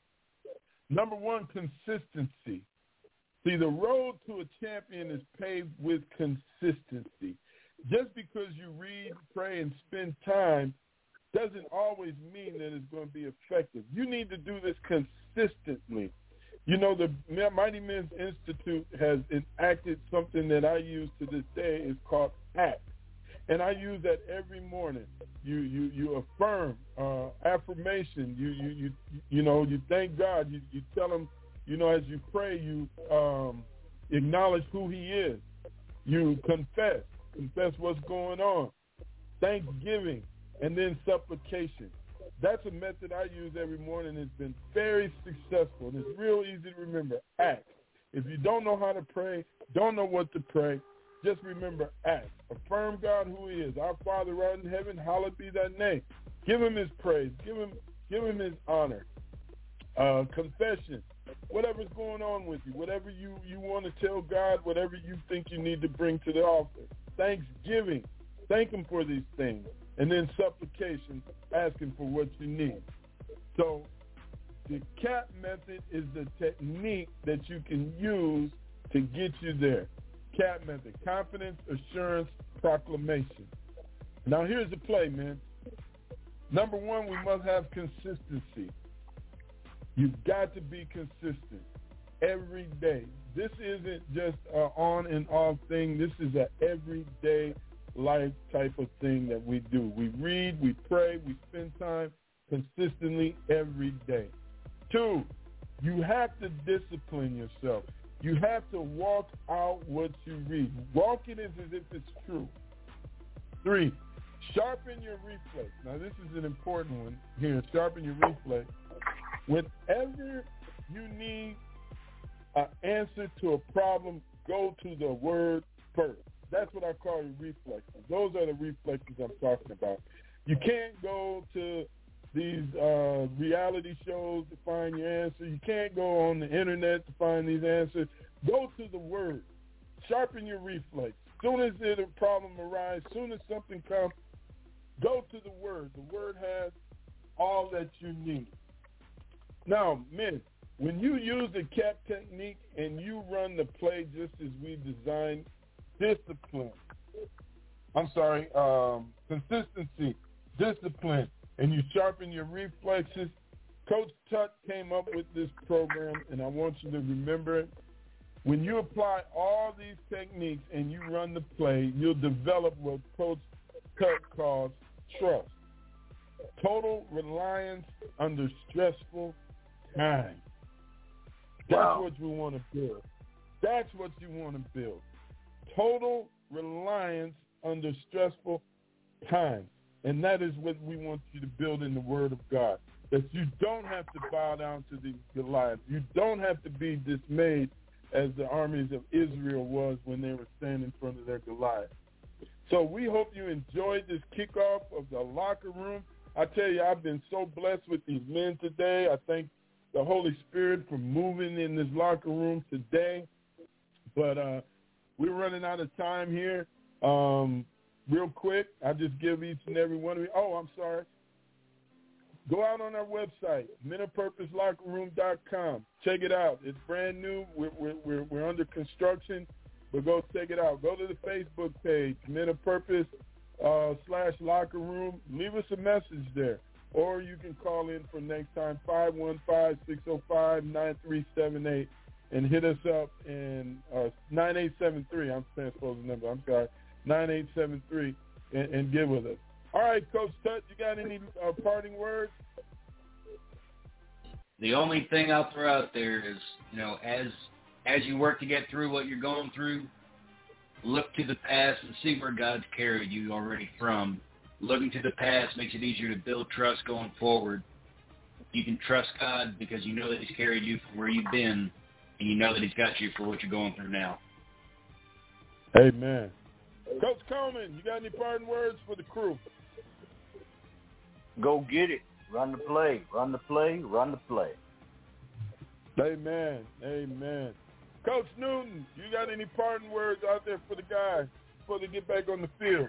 Number one, consistency. See, the road to a champion is paved with consistency. Just because you read, pray, and spend time doesn't always mean that it's going to be effective. You need to do this consistently. You know, the Mighty Men's Institute has enacted something that I use to this day. It's called ACT. And I use that every morning. You you you affirm, uh, affirmation. You you you you know you thank God. You you tell him, you know, as you pray, you um, acknowledge who He is. You confess, confess what's going on. Thanksgiving, and then supplication. That's a method I use every morning. It's been very successful, and it's real easy to remember. ACT. If you don't know how to pray, don't know what to pray, just remember ACT. Affirm God who He is. Our Father right in heaven, hallowed be thy name. Give Him His praise. Give Him, give Him His honor. Uh, confession. Whatever's going on with you, whatever you, you want to tell God, whatever you think you need to bring to the altar. Thanksgiving. Thank Him for these things. And then supplication, asking for what you need. So the CAP method is the technique that you can use to get you there. CAP method, confidence, assurance, proclamation. Now here's the play, man. Number one, we must have consistency. You've got to be consistent every day. This isn't just an on and off thing. This is an everyday life type of thing that we do. We read, we pray, we spend time consistently every day. Two, You have to discipline yourself. You have to walk out what you read. Walk it as if it's true. Three, sharpen your reflex. Now, this is an important one here. Sharpen your reflex. Whenever you need an answer to a problem, go to the word first. That's what I call your reflexes. Those are the reflexes I'm talking about. You can't go to these uh, reality shows to find your answer. You can't go on the internet to find these answers. Go to the word. Sharpen your reflex. Soon as a problem arises, soon as something comes, go to the word. The word has all that you need. Now, men, when you use the CAP technique and you run the play just as we designed, discipline, I'm sorry, um, consistency, discipline, and you sharpen your reflexes, Coach Tut came up with this program, and I want you to remember it. When you apply all these techniques and you run the play, you'll develop what Coach Tut calls trust. Total reliance under stressful times. That's wow. what you want to build. That's what you want to build. Total reliance under stressful times. And that is what we want you to build in the Word of God. That you don't have to bow down to the Goliath. You don't have to be dismayed as the armies of Israel was when they were standing in front of their Goliath. So we hope you enjoyed this kickoff of the locker room. I tell you, I've been so blessed with these men today. I thank the Holy Spirit for moving in this locker room today. But uh, we're running out of time here. Um, real quick, I'll just give each and every one of you. Oh, I'm sorry. Go out on our website, men of purpose locker room dot com. Check it out. It's brand new. We're, we're, we're, we're under construction, but go check it out. Go to the Facebook page, Men of Purpose uh, slash Locker Room. Leave us a message there. Or you can call in for next time, five one five, six oh five, nine three seven eight, and hit us up in uh, nine eight seven three. I'm saying supposed the number. I'm sorry, nine eight seven three, and, and get with us. All right, Coach Tut, you got any uh, parting words? The only thing I'll throw out there is, you know, as as you work to get through what you're going through, look to the past and see where God's carried you already from. Looking to the past makes it easier to build trust going forward. You can trust God because you know that he's carried you from where you've been, and you know that he's got you for what you're going through now. Amen. Coach Coleman, you got any parting words for the crew? Go get it. Run the play. Run the play. Run the play. Amen. Amen. Coach Newton, you got any parting words out there for the guys before they get back on the field?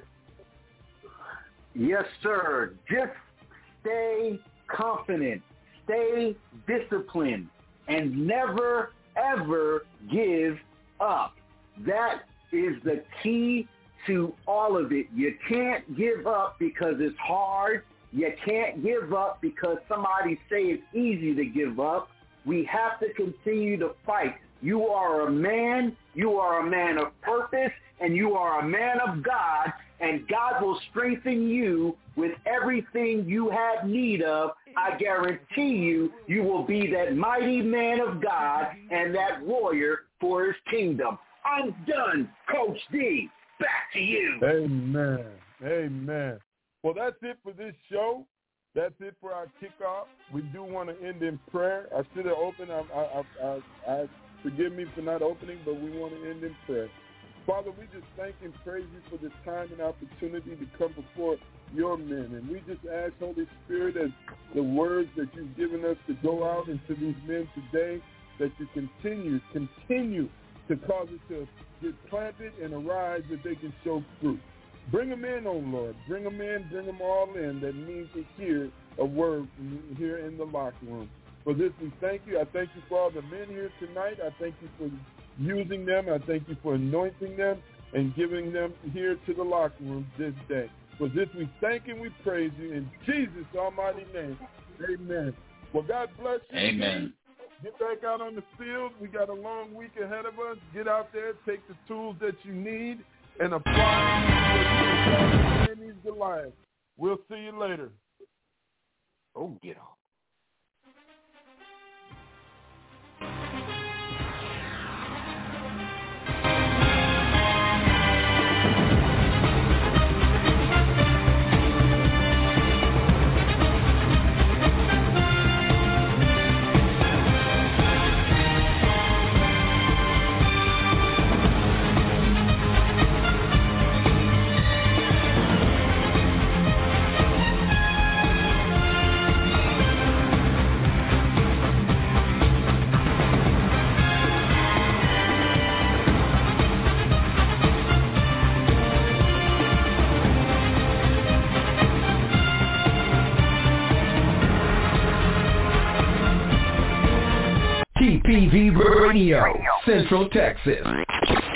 Yes, sir. Just stay confident. Stay disciplined. And never, ever give up. That is the key to all of it. You can't give up because it's hard. You can't give up because somebody say it's easy to give up. We have to continue to fight. You are a man, you are a man of purpose, and you are a man of God, and God will strengthen you with everything you have need of. I guarantee you, you will be that mighty man of God and that warrior for his kingdom. I'm done, Coach D. Back to you. Amen. Amen. Well, that's it for this show. That's it for our kickoff. We do want to end in prayer. I should have opened. I, I, I, I, forgive me for not opening, but we want to end in prayer. Father, we just thank and praise you for this time and opportunity to come before your men. And we just ask, Holy Spirit, as the words that you've given us to go out into these men today, that you continue, continue to cause it to get planted and arise that they can show fruit. Bring them in, oh Lord. Bring them in, bring them all in that need to hear a word from you here in the locker room. For this, we thank you. I thank you for all the men here tonight. I thank you for using them. I thank you for anointing them and giving them here to the locker room this day. For this, we thank and we praise you in Jesus' almighty name. Amen. Well, God bless you. Amen. Get back out on the field. We got a long week ahead of us. Get out there, take the tools that you need, and apply these Goliaths. We'll see you later. Oh, get off. T P V Radio, Central Texas.